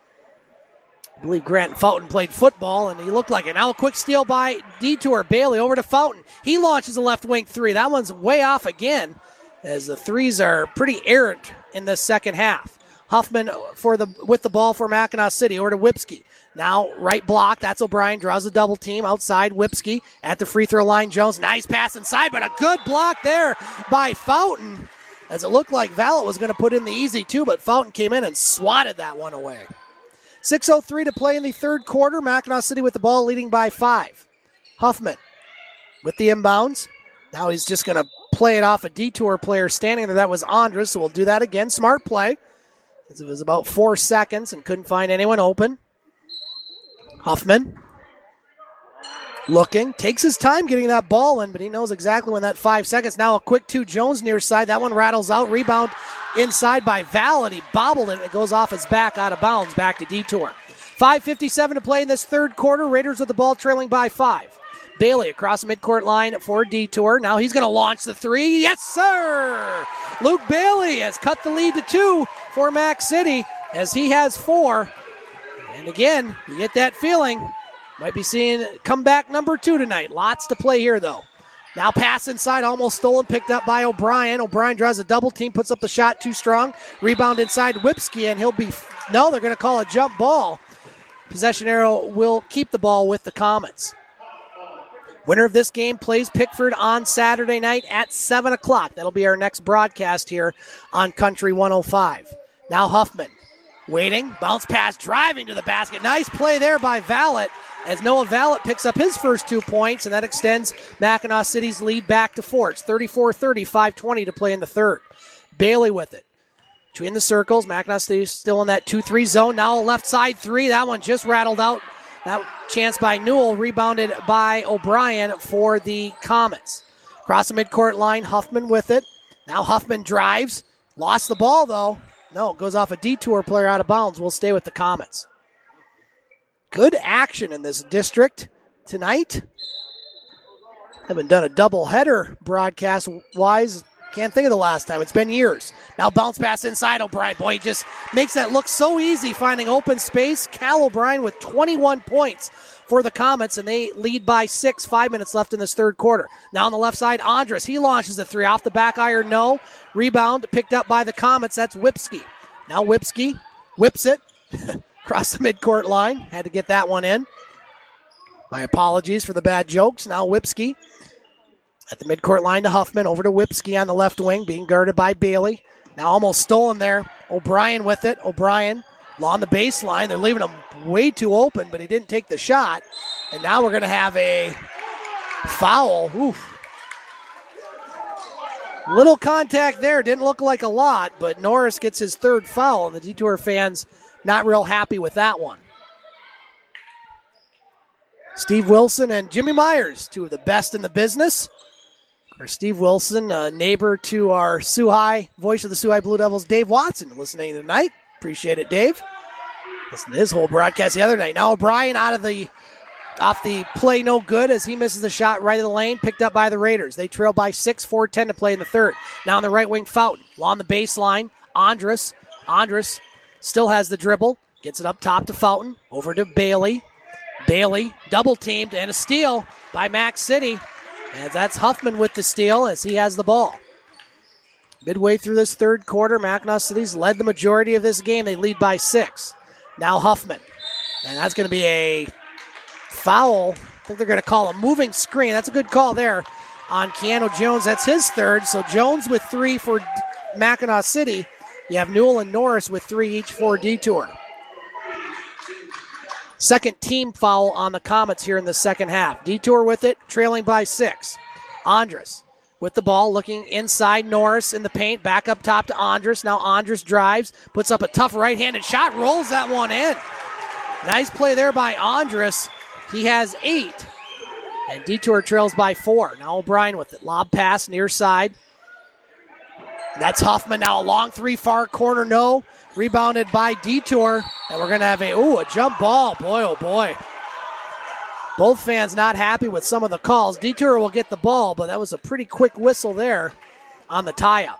I believe Grant Fountain played football, and he looked like it. Now a quick steal by Detour. Bailey over to Fountain. He launches a left wing three. That one's way off again, as the threes are pretty errant in the second half. Huffman for the with the ball for Mackinac City. Over to Whipsky. Now right block. That's O'Brien. Draws a double team outside. Whipsky at the free throw line. Jones. Nice pass inside, but a good block there by Fountain, as it looked like Vallet was going to put in the easy two, but Fountain came in and swatted that one away. six oh three to play in the third quarter. Mackinac City with the ball, leading by five. Huffman with the inbounds. Now he's just going to play it off a Detour player standing there. That was Andrus, so we'll do that again. Smart play. It was about four seconds and couldn't find anyone open. Huffman looking, takes his time getting that ball in, but he knows exactly when that five seconds. Now a quick two, Jones near side. That one rattles out. Rebound inside by Val, and he bobbled it. It goes off his back out of bounds back to Detour. five fifty-seven to play in this third quarter. Raiders with the ball trailing by five. Bailey across the midcourt line for Detour. Now he's going to launch the three. Yes, sir! Luke Bailey has cut the lead to two for Mac City as he has four. And again, you get that feeling. Might be seeing comeback number two tonight. Lots to play here, though. Now pass inside, almost stolen, picked up by O'Brien. O'Brien draws a double team, puts up the shot too strong. Rebound inside Whipsky, and he'll be, no, they're going to call a jump ball. Possession arrow will keep the ball with the Comets. Winner of this game plays Pickford on Saturday night at seven o'clock. That'll be our next broadcast here on Country one oh five. Now Huffman waiting, bounce pass, driving to the basket. Nice play there by Vallet as Noah Vallet picks up his first two points, and that extends Mackinac City's lead back to four. It's thirty-four thirty, five twenty to play in the third. Bailey with it. Between the circles, Mackinac City still in that two three zone. Now a left side three. That one just rattled out. That chance by Newell, rebounded by O'Brien for the Comets. Across the midcourt line, Huffman with it. Now Huffman drives. Lost the ball, though. No, it goes off a Detour player out of bounds. We'll stay with the Comets. Good action in this district tonight. Haven't done a doubleheader broadcast-wise. Can't think of the last time. It's been years. Now bounce pass inside O'Brien. Boy, he just makes that look so easy, finding open space. Cal O'Brien with twenty-one points for the Comets, and they lead by six. Five minutes left in this third quarter. Now on the left side, Andrus. He launches a three. Off the back iron, no. Rebound picked up by the Comets. That's Whipsky. Now Whipsky whips it across the midcourt line. Had to get that one in. My apologies for the bad jokes. Now Whipsky at the midcourt line to Huffman. Over to Whipsky on the left wing, being guarded by Bailey. Now almost stolen there. O'Brien with it. O'Brien on the baseline. They're leaving him way too open, but he didn't take the shot. And now we're going to have a foul. Oof. Little contact there. Didn't look like a lot, but Norris gets his third foul, and the Detour fans not real happy with that one. Steve Wilson and Jimmy Myers, two of the best in the business. Our Steve Wilson, a neighbor to our Sioux High, voice of the Sioux High Blue Devils, Dave Watson, listening tonight. Appreciate it, Dave. Listen to his whole broadcast the other night. Now O'Brien out of the off the play, no good as he misses the shot right of the lane, picked up by the Raiders. They trail by six, four ten to play in the third. Now on the right wing, Fountain. Along the baseline, Andrus. Andrus still has the dribble. Gets it up top to Fountain. Over to Bailey. Bailey double teamed and a steal by Mac City. And that's Huffman with the steal as he has the ball. Midway through this third quarter, Mackinac City's led the majority of this game. They lead by six. Now Huffman. And that's going to be a foul. I think they're going to call a moving screen. That's a good call there on Keanu Jones. That's his third. So Jones with three for Mackinac City. You have Newell and Norris with three each for Detour. Second team foul on the Comets here in the second half. Detour with it, trailing by six. Andrus with the ball, looking inside Norris in the paint, back up top to Andrus. Now Andrus drives, puts up a tough right-handed shot, rolls that one in. Nice play there by Andrus. He has eight, and Detour trails by four. Now O'Brien with it, lob pass near side. That's Huffman now, a long three, far corner, no. Rebounded by Detour, and we're going to have a, ooh, a jump ball. Boy, oh boy. Both fans not happy with some of the calls. Detour will get the ball, but that was a pretty quick whistle there on the tie-up.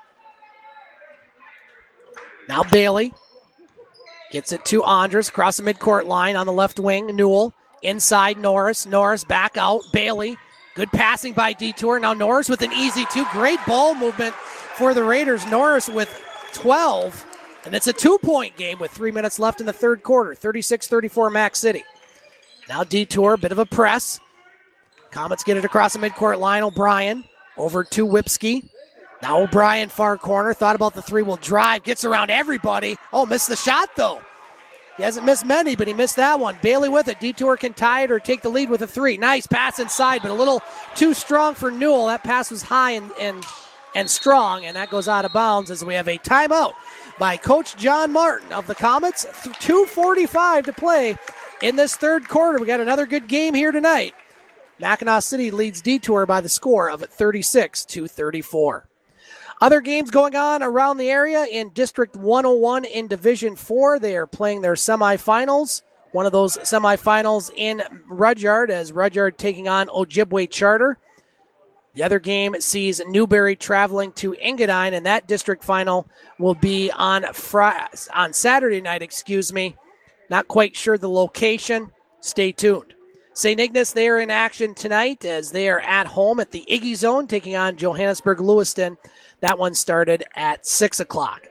Now Bailey gets it to Andrus across the midcourt line on the left wing. Newell inside Norris. Norris back out. Bailey, good passing by Detour. Now Norris with an easy two. Great ball movement for the Raiders. Norris with twelve. And it's a two-point game with three minutes left in the third quarter. thirty-six thirty-four Mac City. Now Detour, bit of a press. Comets get it across the midcourt line. O'Brien over to Whipsky. Now O'Brien, far corner. Thought about the three, will drive. Gets around everybody. Oh, missed the shot, though. He hasn't missed many, but he missed that one. Bailey with it. Detour can tie it or take the lead with a three. Nice pass inside, but a little too strong for Newell. That pass was high and, and, and strong, and that goes out of bounds as we have a timeout by Coach John Martin of the Comets. two forty-five to play in this third quarter. We got another good game here tonight. Mackinac City leads Detour by the score of thirty-six to thirty-four. Other games going on around the area in District one oh one in Division four. They are playing their semifinals. One of those semifinals in Rudyard as Rudyard taking on Ojibwe Charter. The other game sees Newberry traveling to Engadine, and that district final will be on Friday, on Saturday night, excuse me. Not quite sure the location. Stay tuned. Saint Ignace, they are in action tonight as they are at home at the Iggy Zone taking on Johannesburg Lewiston. That one started at six o'clock.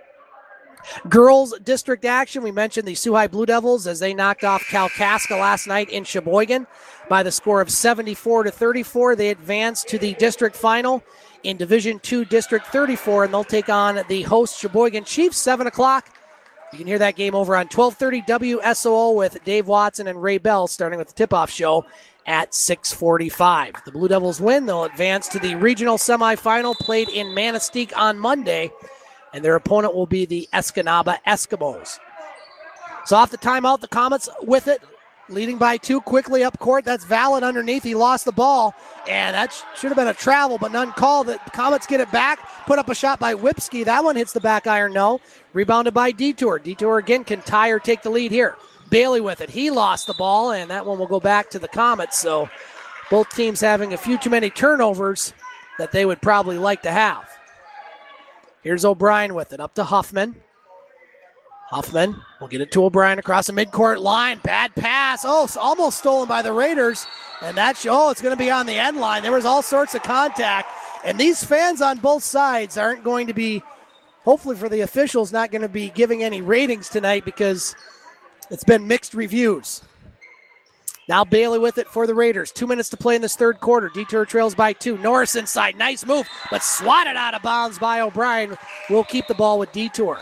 Girls district action, we mentioned the Soo High Blue Devils as they knocked off Kalkaska last night in Sheboygan by the score of seventy-four to thirty-four. They advance to the district final in Division two District thirty-four, and they'll take on the host Sheboygan Chiefs, seven o'clock. You can hear that game over on twelve thirty W S O O with Dave Watson and Ray Bell, starting with the tip-off show at six forty-five. The Blue Devils win. They'll advance to the regional semifinal played in Manistee on Monday, and their opponent will be the Escanaba Eskimos. So off the timeout, the Comets with it, leading by two quickly up court. That's Valid underneath. He lost the ball, and that sh- should have been a travel, but none called. The Comets get it back, put up a shot by Whipsky. That one hits the back iron, no. Rebounded by Detour. Detour again can tie or take the lead here. Bailey with it. He lost the ball, and that one will go back to the Comets. So both teams having a few too many turnovers that they would probably like to have. Here's O'Brien with it. Up to Huffman. Huffman will get it to O'Brien across the midcourt line. Bad pass. Oh, it's almost stolen by the Raiders. And that's, oh, it's going to be on the end line. There was all sorts of contact. And these fans on both sides aren't going to be, hopefully for the officials, not going to be giving any ratings tonight because it's been mixed reviews. Now Bailey with it for the Raiders. Two minutes to play in this third quarter. Detour trails by two. Norris inside. Nice move, but swatted out of bounds by O'Brien. Will keep the ball with Detour.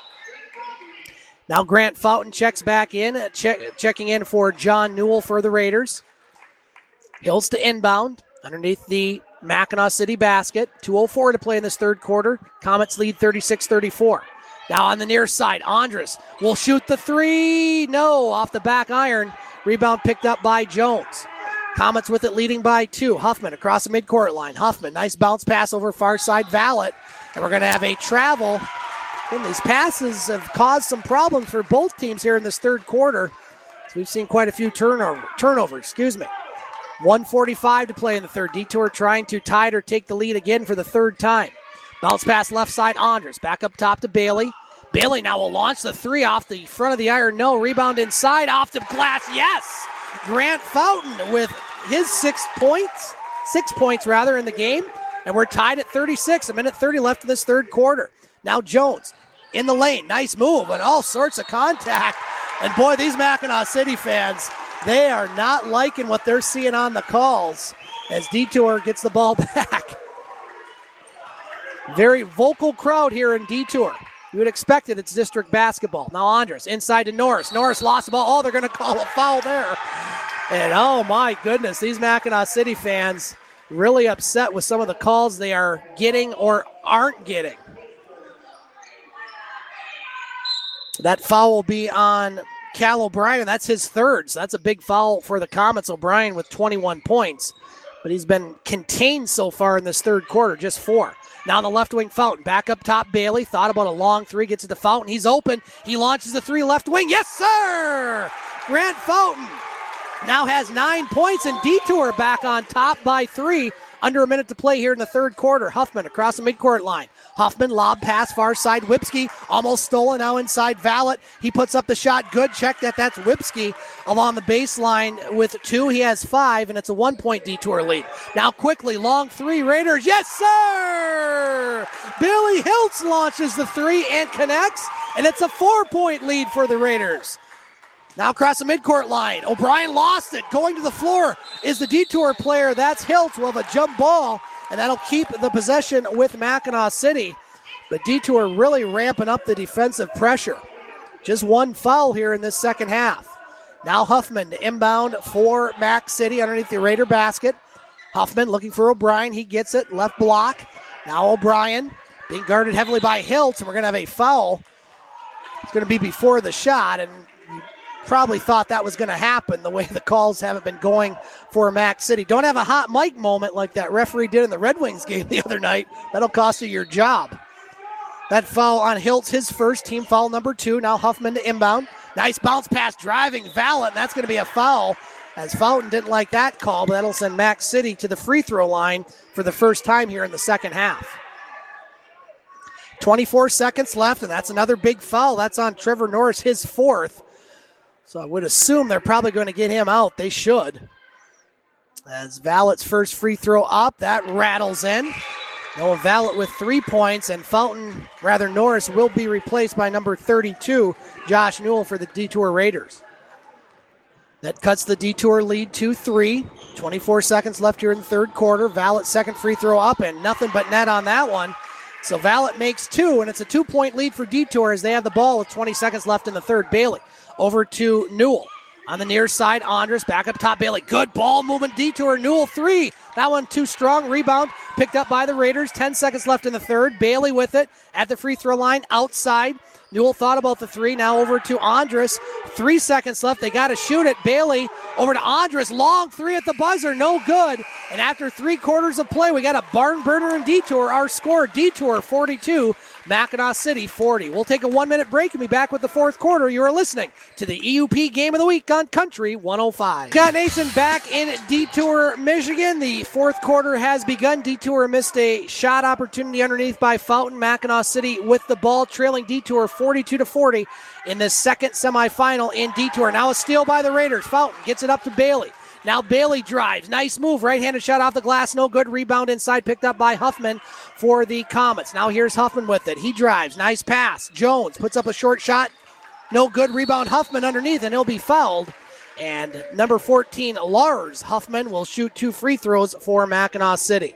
Now Grant Fountain checks back in, check, checking in for John Newell for the Raiders. Hills to inbound underneath the Mackinac City basket. two oh four to play in this third quarter. Comets lead thirty-six thirty-four. Now on the near side, Andrus will shoot the three. No, off the back iron. Rebound picked up by Jones. Comets with it leading by two. Huffman across the midcourt line. Huffman, nice bounce pass over far side Vallet. And we're going to have a travel. And these passes have caused some problems for both teams here in this third quarter. So we've seen quite a few turnover, turnovers, excuse me. one forty-five to play in the third. Detour trying to tie it or take the lead again for the third time. Bounce pass left side, Andres. Back up top to Bailey. Bailey now will launch the three off the front of the iron. No. Rebound inside, off the glass. Yes! Grant Fountain with his six points. Six points, rather, in the game. And we're tied at thirty-six. A minute thirty left in this third quarter. Now Jones in the lane. Nice move, and all sorts of contact. And boy, these Mackinac City fans, they are not liking what they're seeing on the calls as Detour gets the ball back. Very vocal crowd here in Detour. You would expect it. It's district basketball. Now Andres inside to Norris. Norris lost the ball. Oh, they're going to call a foul there. And oh my goodness, these Mackinac City fans really upset with some of the calls they are getting or aren't getting. That foul will be on Cal O'Brien. That's his third, so that's a big foul for the Comets. O'Brien with twenty-one points, but he's been contained so far in this third quarter, just four. Now the left wing, Fountain. Back up top, Bailey. Thought about a long three, gets it to Fountain. He's open. He launches the three left wing. Yes, sir! Grant Fountain now has nine points, and Detour back on top by three. Under a minute to play here in the third quarter. Huffman across the midcourt line. Huffman, lob pass, far side. Whipsky almost stolen, now inside Vallet. He puts up the shot. Good. Check that. That's Whipsky along the baseline with two. He has five, and it's a one-point Detour lead. Now quickly, long three. Raiders. Yes, sir! Billy Hiltz launches the three and connects, and it's a four-point lead for the Raiders. Now across the midcourt line. O'Brien lost it. Going to the floor is the Detour player. That's Hiltz. We'll have a jump ball, and that'll keep the possession with Mackinac City. But Detour really ramping up the defensive pressure. Just one foul here in this second half. Now Huffman to inbound for Mac City underneath the Raider basket. Huffman looking for O'Brien. He gets it. Left block. Now O'Brien being guarded heavily by Hiltz, and we're going to have a foul. It's going to be before the shot, and probably thought that was going to happen the way the calls haven't been going for Mac City. Don't have a hot mic moment like that referee did in the Red Wings game the other night. That'll cost you your job. That foul on Hiltz, his first, team foul number two. Now Huffman to inbound. Nice bounce pass driving Vallet, and that's going to be a foul as Fountain didn't like that call, but that'll send Mac City to the free throw line for the first time here in the second half. twenty-four seconds left, and that's another big foul. That's on Trevor Norris, his fourth. So I would assume they're probably going to get him out. They should. As Vallet's first free throw up, that rattles in. Noah Vallet with three points, and Fountain, rather Norris, will be replaced by number thirty-two, Josh Newell, for the Detour Raiders. That cuts the Detour lead to three. twenty-four seconds left here in the third quarter. Vallet's second free throw up, and nothing but net on that one. So Vallet makes two, and it's a two-point lead for Detour as they have the ball with twenty seconds left in the third. Bailey over to Newell. On the near side, Andres back up top. Bailey, good ball movement. Detour, Newell three. That one too strong. Rebound picked up by the Raiders. ten seconds left in the third. Bailey with it at the free throw line outside. Newell thought about the three. Now over to Andres. Three seconds left. They got to shoot it. Bailey over to Andres. Long three at the buzzer. No good. And after three quarters of play, we got a barn burner in Detour. Our score, Detour forty-two, Mackinac City forty. We'll take a one-minute break and be back with the fourth quarter. You are listening to the E U P Game of the Week on Country one oh five. Scott Nason back in Detour, Michigan. The fourth quarter has begun. Detour missed a shot opportunity underneath by Fountain. Mackinac City with the ball, trailing Detour forty-two to forty in the second semifinal in Detour. Now a steal by the Raiders. Fountain gets it up to Bailey. Now Bailey drives. Nice move. Right-handed shot off the glass. No good. Rebound inside. Picked up by Huffman for the Comets. Now here's Huffman with it. He drives. Nice pass. Jones puts up a short shot. No good. Rebound Huffman underneath, and he'll be fouled. And number fourteen, Lars Huffman, will shoot two free throws for Mackinac City.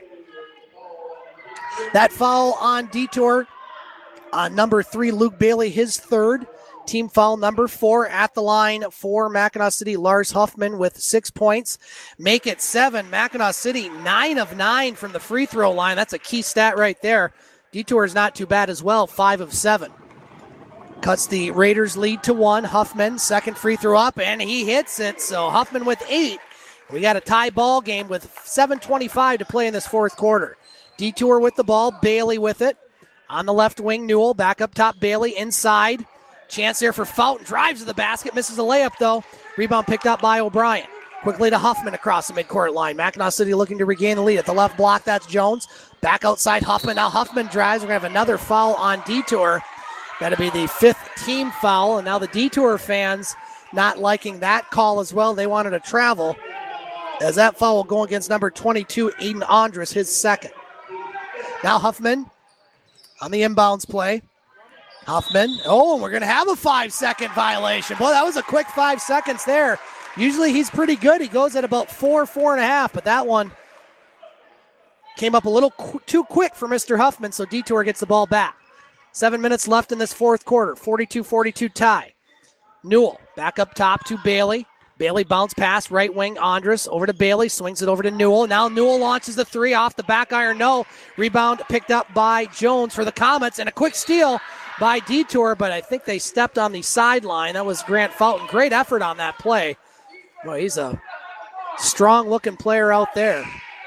That foul on Detour. Uh, number three, Luke Bailey, his third. Team foul number four at the line for Mackinac City. Lars Huffman with six points. Make it seven. Mackinac City, nine of nine from the free throw line. That's a key stat right there. Detour is not too bad as well, five of seven. Cuts the Raiders lead to one. Huffman, second free throw up, and he hits it. So Huffman with eight. We got a tie ball game with seven twenty-five to play in this fourth quarter. Detour with the ball. Bailey with it. On the left wing, Newell. Back up top, Bailey inside. Chance there for Fountain. Drives to the basket. Misses a layup, though. Rebound picked up by O'Brien. Quickly to Huffman across the midcourt line. Mackinac City looking to regain the lead. At the left block, that's Jones. Back outside Huffman. Now Huffman drives. We're going to have another foul on Detour. Got to be the fifth team foul. And now the Detour fans not liking that call as well. They wanted to travel. As that foul will go against number twenty-two, Aiden Andrus, his second. Now Huffman on the inbounds play. Huffman. Oh, we're going to have a five-second violation. Boy, that was a quick five seconds there. Usually he's pretty good. He goes at about four, four and a half, but that one came up a little qu- too quick for Mister Huffman, so Detour gets the ball back. Seven minutes left in this fourth quarter. forty-two forty-two tie. Newell back up top to Bailey. Bailey bounce pass, right wing, Andrus over to Bailey, swings it over to Newell. Now Newell launches the three off the back iron, no. Rebound picked up by Jones for the Comets, and a quick steal by Detour, but I think they stepped on the sideline. That was Grant Fountain. Great effort on that play. Well, he's a strong-looking player out there.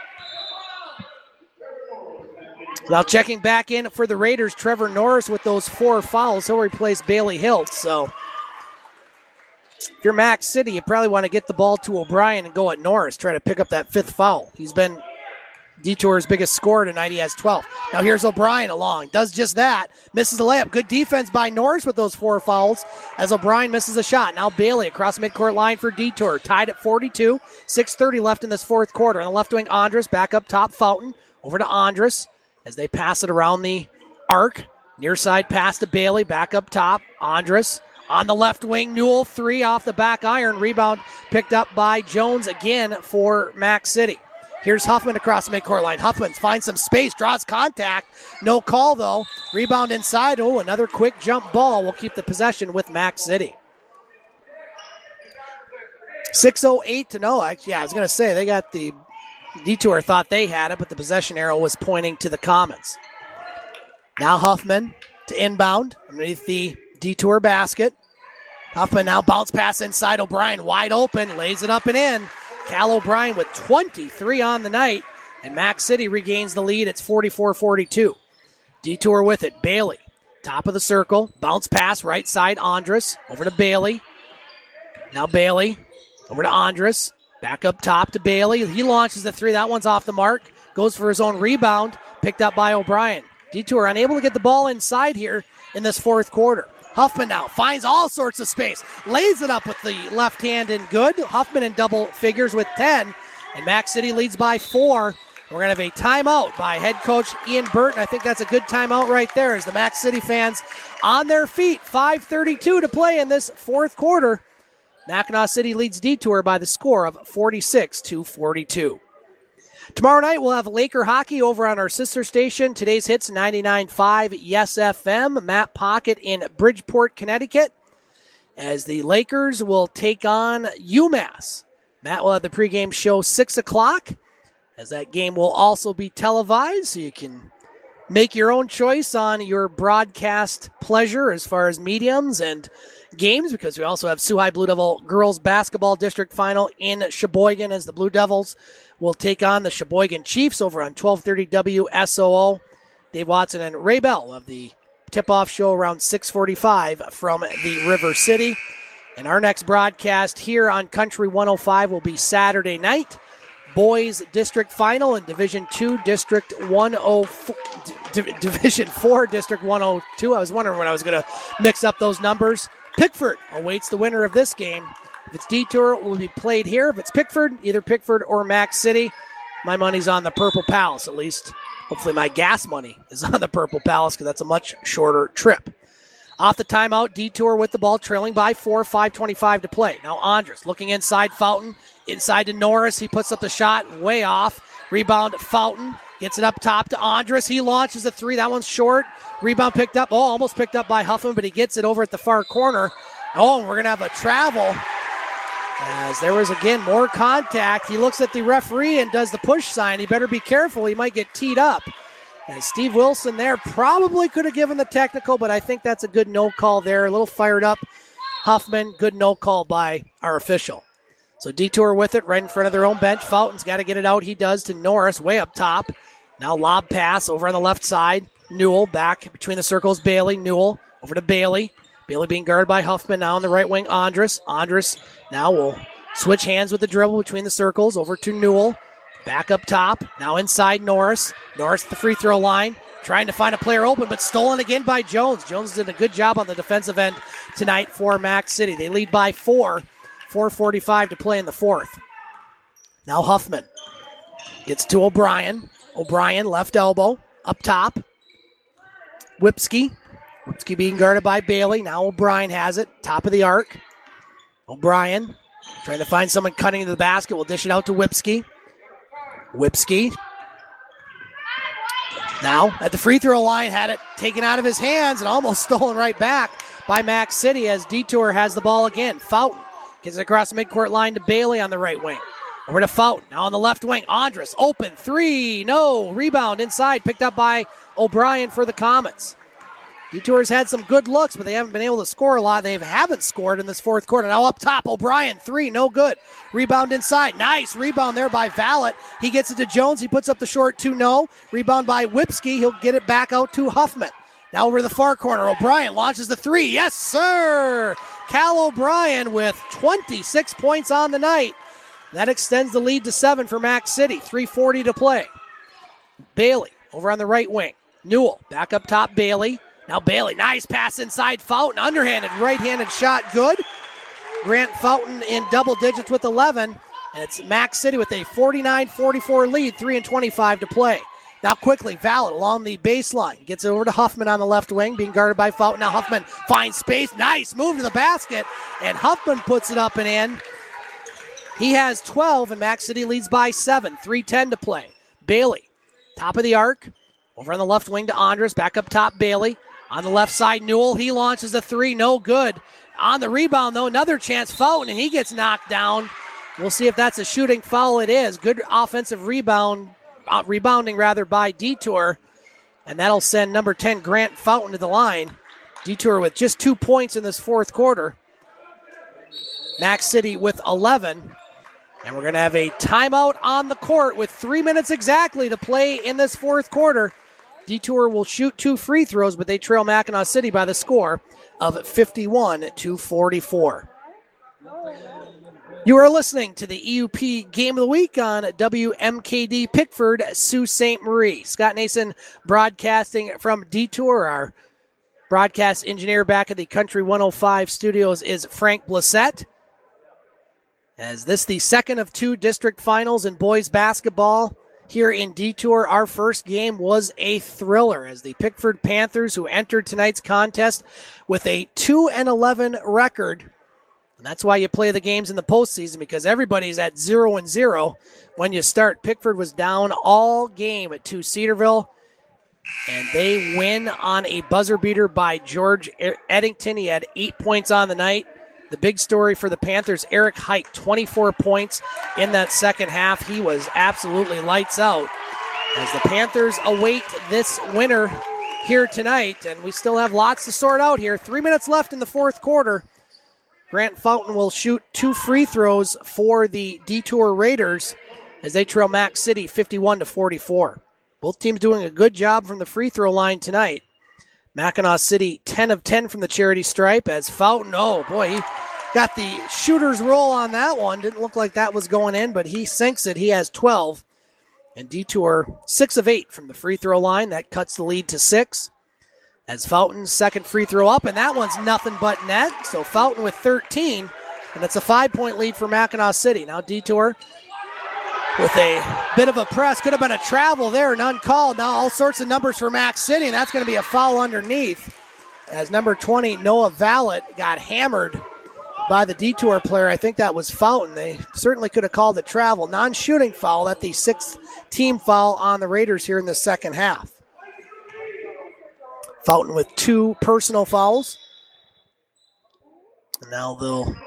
Now checking back in for the Raiders, Trevor Norris with those four fouls. He'll replace Bailey Hilt. So if you're Mac City, you probably want to get the ball to O'Brien and go at Norris, try to pick up that fifth foul. He's been Detour's biggest scorer tonight. He has twelve. Now here's O'Brien along. Does just that. Misses the layup. Good defense by Norris with those four fouls as O'Brien misses a shot. Now Bailey across midcourt line for Detour. Tied at forty-two. six thirty left in this fourth quarter. On the left wing, Andrus. Back up top, Fountain. Over to Andrus as they pass it around the arc. Near side pass to Bailey. Back up top, Andrus. On the left wing, Newell. Three off the back iron. Rebound picked up by Jones again for Mac City. Here's Huffman across the midcourt line. Huffman finds some space, draws contact. No call, though. Rebound inside. Oh, another quick jump ball will keep the possession with Mac City. six oh eight to no. Yeah, I was going to say, they got the Detour thought they had it, but the possession arrow was pointing to the Comets. Now Huffman to inbound underneath the Detour basket. Huffman now bounce pass inside. O'Brien wide open, lays it up and in. Cal O'Brien with twenty-three on the night, and Mac City regains the lead. It's forty-four forty-two. Detour with it. Bailey, top of the circle. Bounce pass, right side, Andrus. Over to Bailey. Now Bailey, over to Andrus. Back up top to Bailey. He launches the three. That one's off the mark. Goes for his own rebound. Picked up by O'Brien. Detour unable to get the ball inside here in this fourth quarter. Huffman now finds all sorts of space. Lays it up with the left hand and good. Huffman in double figures with ten. And Mac City leads by four. We're going to have a timeout by head coach Ian Burton. I think that's a good timeout right there as the Mac City fans on their feet. five thirty-two to play in this fourth quarter. Mackinac City leads Detour by the score of forty-six to forty-two. Tomorrow night, we'll have Laker hockey over on our sister station. Today's hits, ninety-nine point five Yes F M. Matt Pocket in Bridgeport, Connecticut, as the Lakers will take on UMass. Matt will have the pregame show six o'clock, as that game will also be televised, so you can make your own choice on your broadcast pleasure as far as mediums and games, because we also have Soo High Blue Devil girls basketball district final in Sheboygan, as the Blue Devils will take on the Sheboygan Chiefs over on twelve thirty W S O O. Dave Watson and Ray Bell of the tip-off show around six forty-five from the River City. And our next broadcast here on Country one oh five will be Saturday night. Boys District Final and Division two District one oh four, D- Division four District one oh two. I was wondering when I was going to mix up those numbers. Pickford awaits the winner of this game. If it's Detour, it will be played here. If it's Pickford, either Pickford or Mac City, my money's on the Purple Palace. At least, hopefully my gas money is on the Purple Palace, because that's a much shorter trip. Off the timeout, Detour with the ball, trailing by four, five twenty-five to play. Now Andrus looking inside Fountain, inside to Norris. He puts up the shot, way off. Rebound Fountain, gets it up top to Andrus. He launches a three. That one's short. Rebound picked up. Oh, almost picked up by Huffman, but he gets it over at the far corner. Oh, and we're going to have a travel, as there was, again, more contact. He looks at the referee and does the push sign. He better be careful. He might get teed up. And Steve Wilson there probably could have given the technical, but I think that's a good no call there. A little fired up. Huffman, good no call by our official. So Detour with it right in front of their own bench. Fountain's got to get it out. He does to Norris way up top. Now lob pass over on the left side. Newell back between the circles. Bailey, Newell over to Bailey. Bailey being guarded by Huffman. Now on the right wing, Andrus. Andrus now will switch hands with the dribble between the circles. Over to Newell. Back up top. Now inside Norris. Norris at the free throw line. Trying to find a player open, but stolen again by Jones. Jones did a good job on the defensive end tonight for Mac City. They lead by four. four forty-five to play in the fourth. Now Huffman gets to O'Brien. O'Brien, left elbow, up top. Whipsky. Whipsky being guarded by Bailey. Now O'Brien has it, top of the arc. O'Brien trying to find someone cutting into the basket. Will dish it out to Whipsky. Whipsky. Now, at the free throw line, had it taken out of his hands and almost stolen right back by Mac City as Detour has the ball again. Fountain gets it across the midcourt line to Bailey on the right wing. Over to Fountain. Now on the left wing, Andrus, open, three, no. Rebound inside, picked up by O'Brien for the Comets. Detour's had some good looks, but they haven't been able to score a lot. They haven't scored in this fourth quarter. Now up top, O'Brien, three, no good. Rebound inside. Nice rebound there by Vallet. He gets it to Jones. He puts up the short two, no. Rebound by Whipsky. He'll get it back out to Huffman. Now over to the far corner. O'Brien launches the three. Yes, sir. Cal O'Brien with twenty-six points on the night. That extends the lead to seven for Mac City. three forty to play. Bailey over on the right wing. Newell back up top, Bailey. Now Bailey, nice pass inside Fountain. Underhanded, right-handed shot, good. Grant Fountain in double digits with eleven. And it's Mac City with a forty-nine forty-four lead, three and twenty-five to play. Now quickly, Vallet along the baseline. Gets it over to Huffman on the left wing, being guarded by Fountain. Now Huffman finds space. Nice move to the basket. And Huffman puts it up and in. He has twelve, and Mac City leads by seven. three ten to play. Bailey, top of the arc. Over on the left wing to Andrus. Back up top, Bailey. On the left side, Newell. He launches a three. No good. On the rebound, though, another chance. Fountain, and he gets knocked down. We'll see if that's a shooting foul. It is. Good offensive rebound, uh, rebounding rather, by Detour. And that'll send number ten, Grant Fountain, to the line. Detour with just two points in this fourth quarter. Mac City with eleven. And we're going to have a timeout on the court with three minutes exactly to play in this fourth quarter. Detour will shoot two free throws, but they trail Mackinac City by the score of fifty-one to forty-four. You are listening to the E U P Game of the Week on W M K D Pickford, Sault Ste. Marie. Scott Nason broadcasting from Detour. Our broadcast engineer back at the Country one oh five studios is Frank Blissett. As this the second of two district finals in boys basketball here in Detour. Our first game was a thriller as the Pickford Panthers, who entered tonight's contest with a two and eleven record. And that's why you play the games in the postseason, because everybody's at zero and zero when you start. Pickford was down all game at two Cedarville, and they win on a buzzer beater by George Eddington. He had eight points on the night. The big story for the Panthers, Eric Hike, twenty-four points in that second half. He was absolutely lights out as the Panthers await this winner here tonight. And we still have lots to sort out here. Three minutes left in the fourth quarter. Grant Fountain will shoot two free throws for the Detour Raiders as they trail Mac City fifty-one to forty-four. Both teams doing a good job from the free throw line tonight. Mackinac City ten of ten from the charity stripe as Fountain, oh boy, he got the shooter's roll on that one. Didn't look like that was going in, but he sinks it. He has twelve. And Detour six of eight from the free throw line. That cuts the lead to six. As Fountain's second free throw up, and that one's nothing but net. So Fountain with thirteen, and it's a five-point lead for Mackinac City. Now Detour with a bit of a press. Could have been a travel there, none called. Now all sorts of numbers for Mac City, and that's going to be a foul underneath. As number twenty, Noah Vallet, got hammered by the Detour player. I think that was Fountain. They certainly could have called it travel. Non-shooting foul at the sixth team foul on the Raiders here in the second half. Fountain with two personal fouls. And now they'll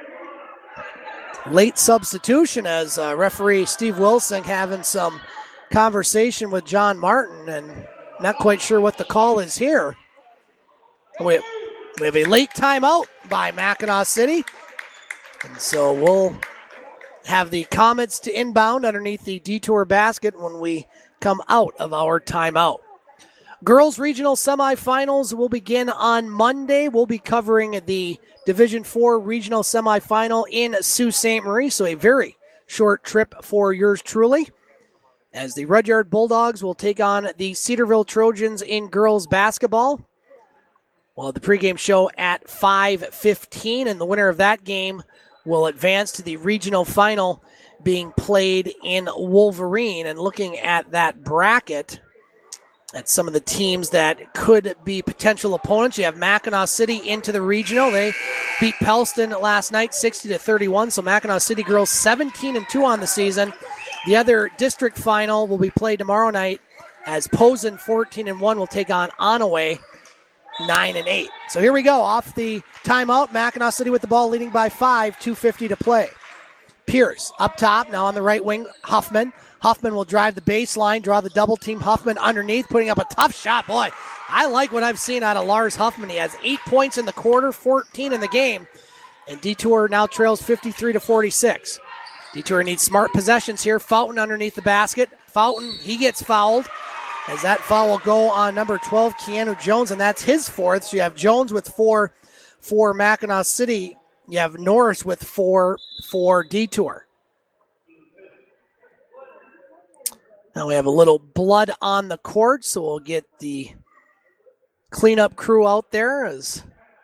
late substitution as uh, referee Steve Wilson having some conversation with John Martin, and not quite sure what the call is here. We have, we have a late timeout by Mackinac City, and so we'll have the Comets to inbound underneath the Detour basket when we come out of our timeout. Girls regional semifinals will begin on Monday. We'll be covering the Division four regional semifinal in Sault Ste. Marie, so a very short trip for yours truly, as the Rudyard Bulldogs will take on the Cedarville Trojans in girls basketball. Well, the pregame show at five fifteen, and the winner of that game will advance to the regional final being played in Wolverine. And looking at that bracket, at some of the teams that could be potential opponents, you have Mackinac City into the regional. They beat Pellston last night sixty to thirty-one, so Mackinac City girls seventeen and two on the season. The other district final will be played tomorrow night as Posen fourteen and one will take on Onaway nine and eight. So here we go, off the timeout. Mackinac City with the ball, leading by five, two fifty to play. Pierce up top, now on the right wing, Huffman. Huffman will drive the baseline, draw the double team. Huffman underneath, putting up a tough shot. Boy, I like what I've seen out of Lars Huffman. He has eight points in the quarter, fourteen in the game. And Detour now trails fifty-three to forty-six. Detour needs smart possessions here. Fountain underneath the basket. Fountain, he gets fouled. As that foul will go on number twelve, Keanu Jones, and that's his fourth. So you have Jones with four for Mackinac City. You have Norris with four for Detour. Now we have a little blood on the court, so we'll get the cleanup crew out there as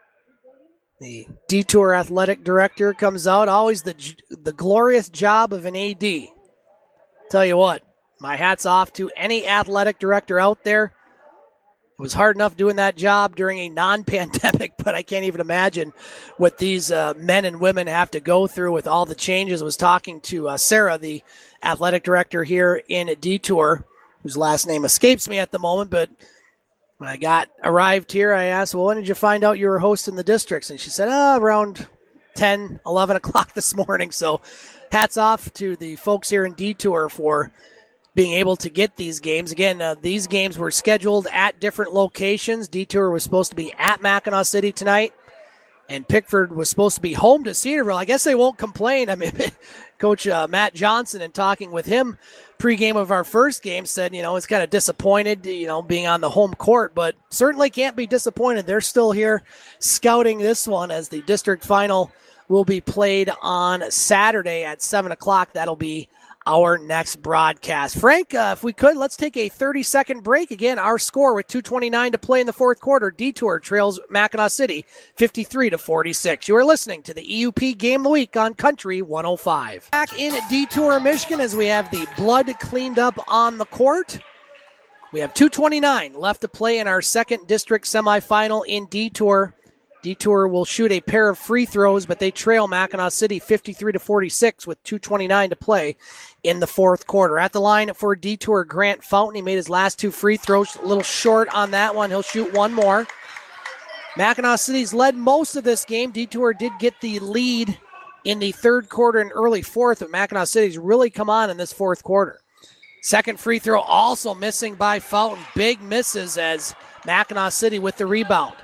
the Detour athletic director comes out. Always the the glorious job of an A D. Tell you what, my hat's off to any athletic director out there. It was hard enough doing that job during a non-pandemic, but I can't even imagine what these uh, men and women have to go through with all the changes. I was talking to uh, Sarah, the athletic director here in Detour, whose last name escapes me at the moment, but when I got arrived here, I asked, well, when did you find out you were hosting the districts? And she said, oh, around ten, eleven o'clock this morning. So hats off to the folks here in Detour for being able to get these games. Again, uh, these games were scheduled at different locations. Detour was supposed to be at Mackinac City tonight, and Pickford was supposed to be home to Cedarville. I guess they won't complain. I mean, Coach uh, Matt Johnson, in talking with him pregame of our first game, said, you know, he's kind of disappointed, you know, being on the home court, but certainly can't be disappointed. They're still here scouting this one, as the district final will be played on Saturday at seven o'clock. That'll be our next broadcast. Frank, uh, if we could, let's take a thirty-second break. Again, our score with two twenty-nine to play in the fourth quarter. Detour trails Mackinac City fifty-three to forty-six. You are listening to the E U P Game of the Week on Country one oh five. Back in Detour, Michigan, as we have the blood cleaned up on the court. We have two twenty-nine left to play in our second district semifinal in Detour. Detour will shoot a pair of free throws, but they trail Mackinac City fifty-three to forty-six with two twenty-nine to play in the fourth quarter. At the line for Detour, Grant Fountain. He made his last two free throws, a little short on that one. He'll shoot one more. Mackinac City's led most of this game. Detour did get the lead in the third quarter and early fourth, but Mackinac City's really come on in this fourth quarter. Second free throw also missing by Fountain. Big misses as Mackinac City with the rebound.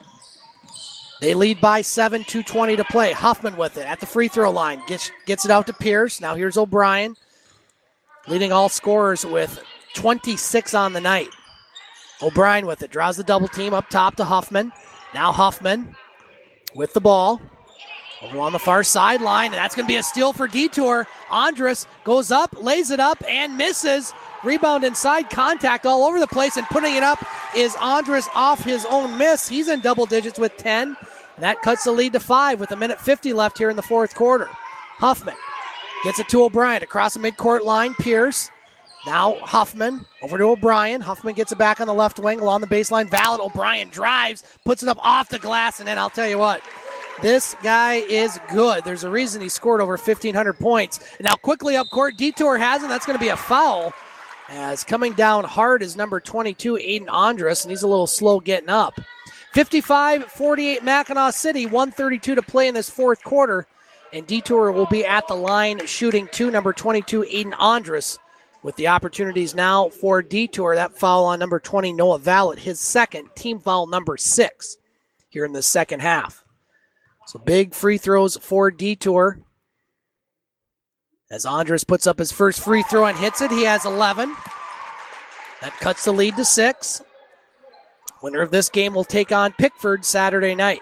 They lead by seven, two twenty to play. Huffman with it at the free throw line. Gets, gets it out to Pierce. Now here's O'Brien, leading all scorers with twenty-six on the night. O'Brien with it. Draws the double team up top to Huffman. Now Huffman with the ball. Over on the far sideline, and that's going to be a steal for Detour. Andrus goes up, lays it up, and misses. Rebound inside, contact all over the place, and putting it up is Andrus off his own miss. He's in double digits with ten. And that cuts the lead to five with a minute fifty left here in the fourth quarter. Huffman gets it to O'Brien across the midcourt line. Pierce. Now Huffman over to O'Brien. Huffman gets it back on the left wing along the baseline. Valid. O'Brien drives, puts it up off the glass, and then I'll tell you what, this guy is good. There's a reason he scored over fifteen hundred points. And now quickly up court, Detour has him. That's going to be a foul. As coming down hard is number twenty-two, Aiden Andrus, and he's a little slow getting up. fifty-five forty-eight Mackinac City, one thirty-two to play in this fourth quarter. And Detour will be at the line shooting two, number twenty-two, Aiden Andrus, with the opportunities now for Detour. That foul on number twenty, Noah Vallet, his second, team foul number six here in the second half. So big free throws for Detour. As Andrus puts up his first free throw and hits it, he has eleven. That cuts the lead to six. Winner of this game will take on Pickford Saturday night.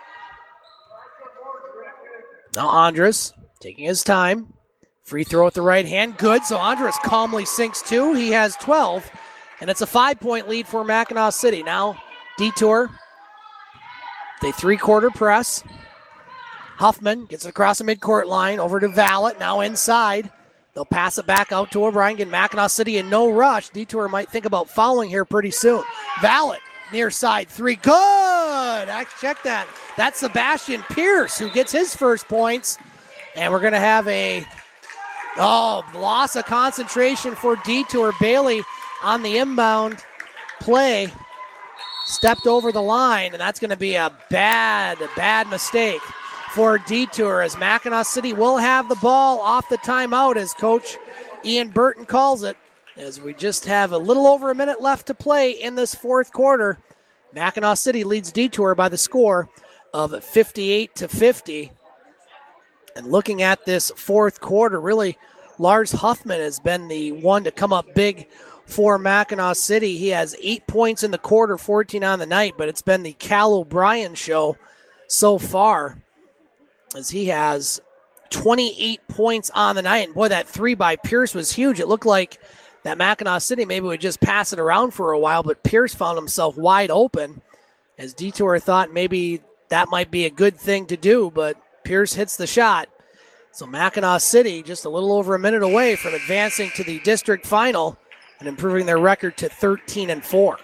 Now Andres taking his time. Free throw at the right hand. Good. So Andres calmly sinks two. He has twelve. And it's a five-point lead for Mackinac City. Now Detour. They three-quarter press. Huffman gets it across the midcourt line over to Vallet. Now inside. They'll pass it back out to O'Brien. Get Mackinac City in no rush. Detour might think about fouling here pretty soon. Vallet. Near side three. Good. I check that. That's Sebastian Pierce who gets his first points. And we're going to have a oh loss of concentration for Detour. Bailey on the inbound play stepped over the line, and that's going to be a bad, bad mistake for Detour as Mackinac City will have the ball off the timeout as Coach Ian Burton calls it. As we just have a little over a minute left to play in this fourth quarter, Mackinac City leads Detour by the score of fifty-eight to fifty. And looking at this fourth quarter, really, Lars Huffman has been the one to come up big for Mackinac City. He has eight points in the quarter, fourteen on the night, but it's been the Cal O'Brien show so far as he has twenty-eight points on the night. And boy, that three by Pierce was huge. It looked like that Mackinac City maybe would just pass it around for a while, but Pierce found himself wide open as Detour thought maybe that might be a good thing to do, but Pierce hits the shot. So Mackinac City just a little over a minute away from advancing to the district final and improving their record to thirteen and four.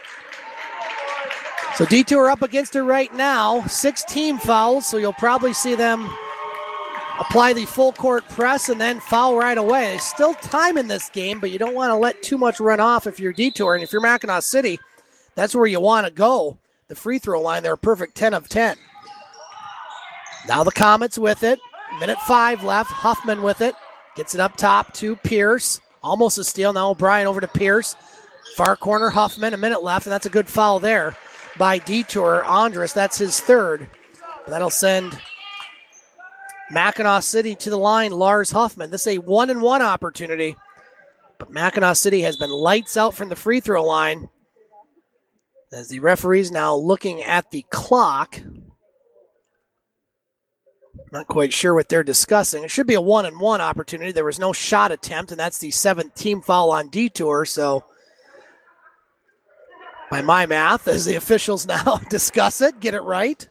So Detour up against it right now. Six team fouls, so you'll probably see them apply the full court press and then foul right away. There's still time in this game, but you don't want to let too much run off if you're Detour. And if you're Mackinac City, that's where you want to go. The free throw line, they're a perfect ten of ten. Now the Comets with it. Minute five left. Huffman with it. Gets it up top to Pierce. Almost a steal. Now O'Brien over to Pierce. Far corner, Huffman. A minute left, and that's a good foul there by Detour. Andres, that's his third. That'll send Mackinac City to the line. Lars Huffman. This is a one-and-one opportunity, but Mackinac City has been lights out from the free throw line as the referee's now looking at the clock. Not quite sure what they're discussing. It should be a one-and-one opportunity. There was no shot attempt, and that's the seventh team foul on Detour. So, by my math, as the officials now discuss it, get it right.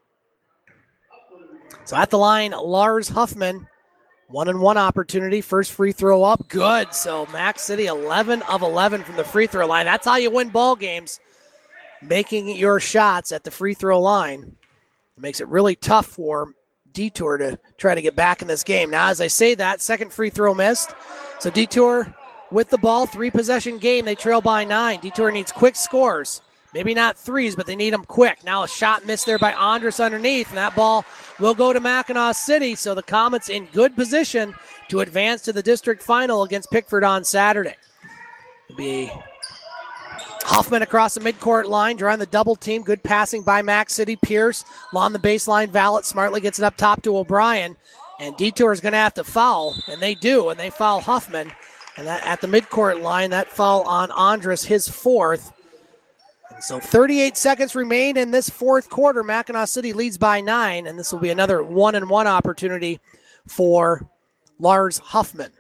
So at the line, Lars Huffman, one-and-one opportunity. First free throw up, good. So Mac City, eleven of eleven from the free throw line. That's how you win ball games, making your shots at the free throw line. It makes it really tough for Detour to try to get back in this game. Now, as I say that, second free throw missed. So Detour with the ball, three-possession game. They trail by nine. Detour needs quick scores. Maybe not threes, but they need them quick. Now a shot missed there by Andres underneath, and that ball will go to Mackinac City. So the Comets in good position to advance to the district final against Pickford on Saturday. It'll be Huffman across the midcourt line, drawing the double team. Good passing by Mac City. Pierce along the baseline. Vallet smartly gets it up top to O'Brien. And Detour is going to have to foul, and they do, and they foul Huffman. And that at the midcourt line, that foul on Andres, his fourth. And so thirty-eight seconds remain in this fourth quarter. Mackinac City leads by nine, and this will be another one-and-one opportunity for Lars Huffman.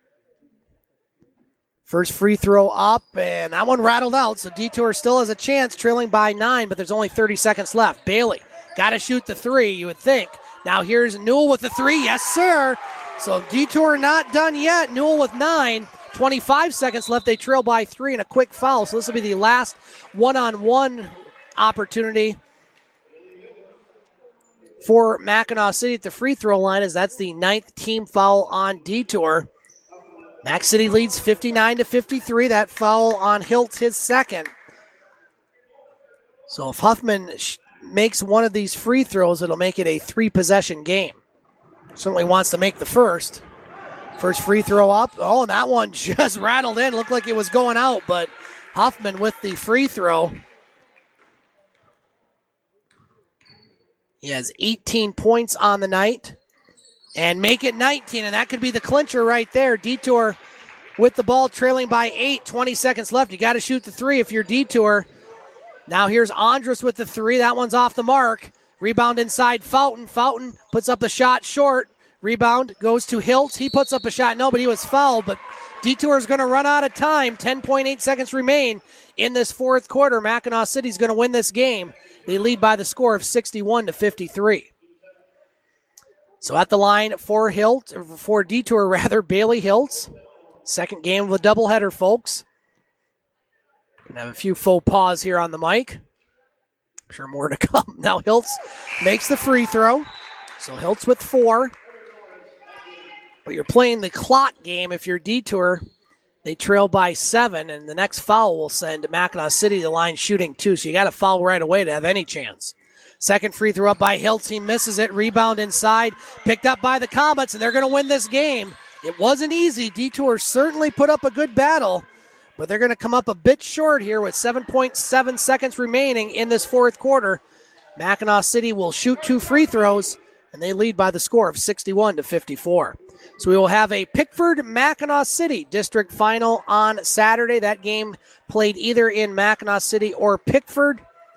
First free throw up, and that one rattled out, so Detour still has a chance, trailing by nine, but there's only thirty seconds left. Bailey got to shoot the three, you would think. Now here's Newell with the three. Yes, sir. So Detour not done yet. Newell with nine. twenty-five seconds left. They trail by three and a quick foul. So this will be the last one-on-one opportunity for Mackinac City at the free throw line, as that's the ninth team foul on Detour. Mac City leads fifty-nine to fifty-three. That foul on Hilt, his second. So if Huffman sh- makes one of these free throws, it'll make it a three-possession game. Certainly wants to make the first. First free throw up. Oh, and that one just rattled in. Looked like it was going out, but Huffman with the free throw. He has eighteen points on the night. And make it nineteen, and that could be the clincher right there. Detour with the ball trailing by eight, twenty seconds left. You got to shoot the three if you're Detour. Now here's Andrus with the three. That one's off the mark. Rebound inside Fountain. Fountain puts up the shot short. Rebound goes to Hiltz. He puts up a shot. No, but he was fouled. But Detour is going to run out of time. ten point eight seconds remain in this fourth quarter. Mackinac City is going to win this game. They lead by the score of sixty-one to fifty-three. So at the line for Hiltz, or for Detour rather, Bailey Hiltz. Second game of a doubleheader, folks. Gonna have a few faux pas here on the mic. I'm sure more to come. Now Hiltz makes the free throw. So Hiltz with four. But you're playing the clock game if you're Detour. They trail by seven, and the next foul will send Mackinac City to the line shooting two. So you got to foul right away to have any chance. Second free throw up by Hiltz. He misses it. Rebound inside. Picked up by the Comets, and they're going to win this game. It wasn't easy. Detour certainly put up a good battle, but they're going to come up a bit short here with seven point seven seconds remaining in this fourth quarter. Mackinac City will shoot two free throws, and they lead by the score of sixty-one to fifty-four. So we will have a Pickford-Mackinac City district final on Saturday. That game played either in Mackinac City or Pickford.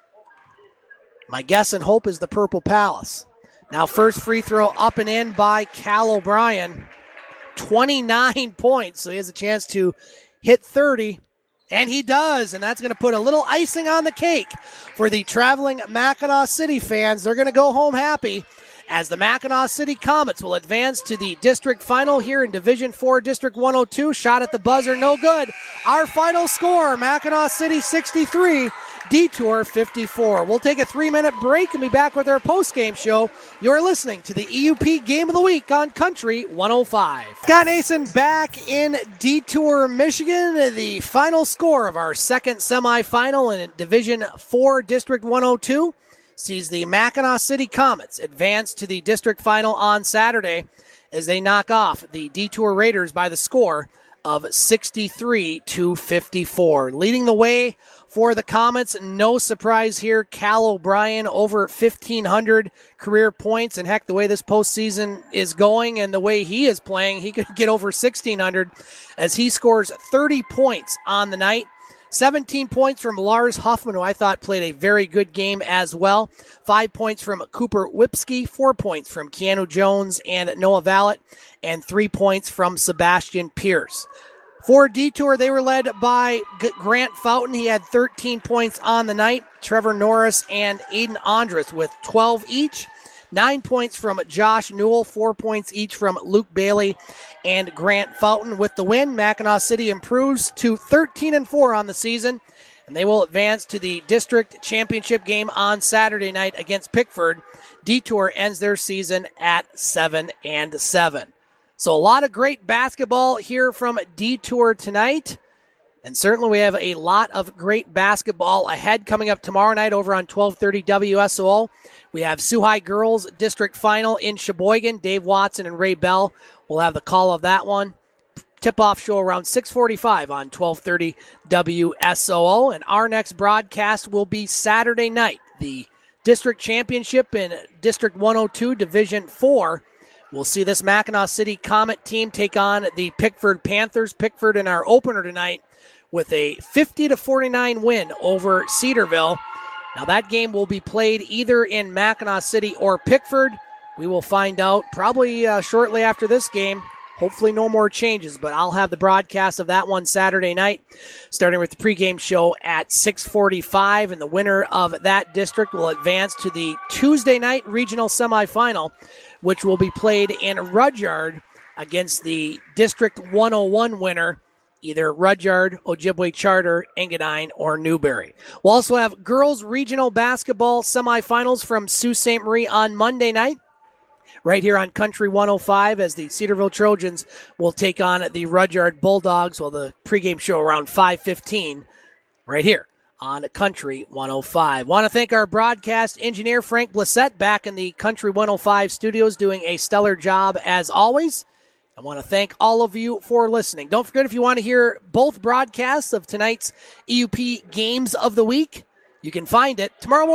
My guess and hope is the Purple Palace. Now first free throw up and in by Cal O'Brien. twenty-nine points, so he has a chance to hit thirty, and he does, and that's going to put a little icing on the cake for the traveling Mackinac City fans. They're going to go home happy as the Mackinac City Comets will advance to the district final here in Division four, District one oh two. Shot at the buzzer, no good. Our final score, Mackinac City sixty-three, Detour fifty-four. We'll take a three-minute break and be back with our post-game show. You're listening to the E U P Game of the Week on Country one oh five. Scott Nason back in Detour, Michigan. The final score of our second semifinal in Division four, District one oh two sees the Mackinac City Comets advance to the district final on Saturday as they knock off the Detour Raiders by the score of sixty-three to fifty-four. Leading the way for the Comets, no surprise here, Cal O'Brien, over fifteen hundred career points. And heck, the way this postseason is going and the way he is playing, he could get over sixteen hundred as he scores thirty points on the night. seventeen points from Lars Huffman, who I thought played a very good game as well. Five points from Cooper Whipsky, four points from Keanu Jones and Noah Vallet, and three points from Sebastian Pierce. For Detour, they were led by G- Grant Fountain. He had thirteen points on the night. Trevor Norris and Aiden Andrus with twelve each. Nine points from Josh Newell, four points each from Luke Bailey and Grant Fountain. With the win, Mackinac City improves to thirteen and four on the season, and they will advance to the district championship game on Saturday night against Pickford. Detour ends their season at seven and seven. So a lot of great basketball here from Detour tonight. And certainly we have a lot of great basketball ahead coming up tomorrow night over on twelve thirty W S O O. We have Sioux High Girls District Final in Sheboygan. Dave Watson and Ray Bell will have the call of that one. Tip-off show around six forty-five on twelve thirty W S O O. And our next broadcast will be Saturday night. The district championship in District one oh two, Division four. We'll see this Mackinac City Comet team take on the Pickford Panthers. Pickford in our opener tonight with a fifty to forty-nine win over Cedarville. Now that game will be played either in Mackinac City or Pickford. We will find out probably uh, shortly after this game. Hopefully no more changes, but I'll have the broadcast of that one Saturday night, starting with the pregame show at six forty-five, and the winner of that district will advance to the Tuesday night regional semifinal, which will be played in Rudyard against the District one oh one winner, either Rudyard, Ojibwe Charter, Engadine, or Newberry. We'll also have girls regional basketball semifinals from Sault Ste. Marie on Monday night, right here on Country one oh five, as the Cedarville Trojans will take on the Rudyard Bulldogs. Well, the pregame show around five fifteen right here on Country one oh five. Want to thank our broadcast engineer, Frank Blissett, back in the Country one oh five studios doing a stellar job as always. I want to thank all of you for listening. Don't forget, if you want to hear both broadcasts of tonight's E U P Games of the Week, you can find it tomorrow morning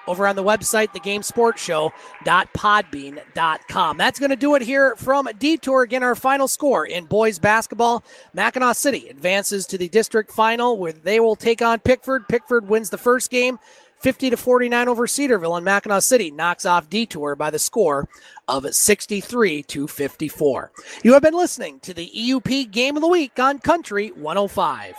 over on the website, the game sports show dot podbean dot com. That's going to do it here from Detour. Again, our final score in boys basketball. Mackinac City advances to the district final where they will take on Pickford. Pickford wins the first game, fifty to forty-nine over Cedarville, and Mackinac City knocks off Detour by the score of sixty-three to fifty-four. You have been listening to the E U P Game of the Week on Country one oh five.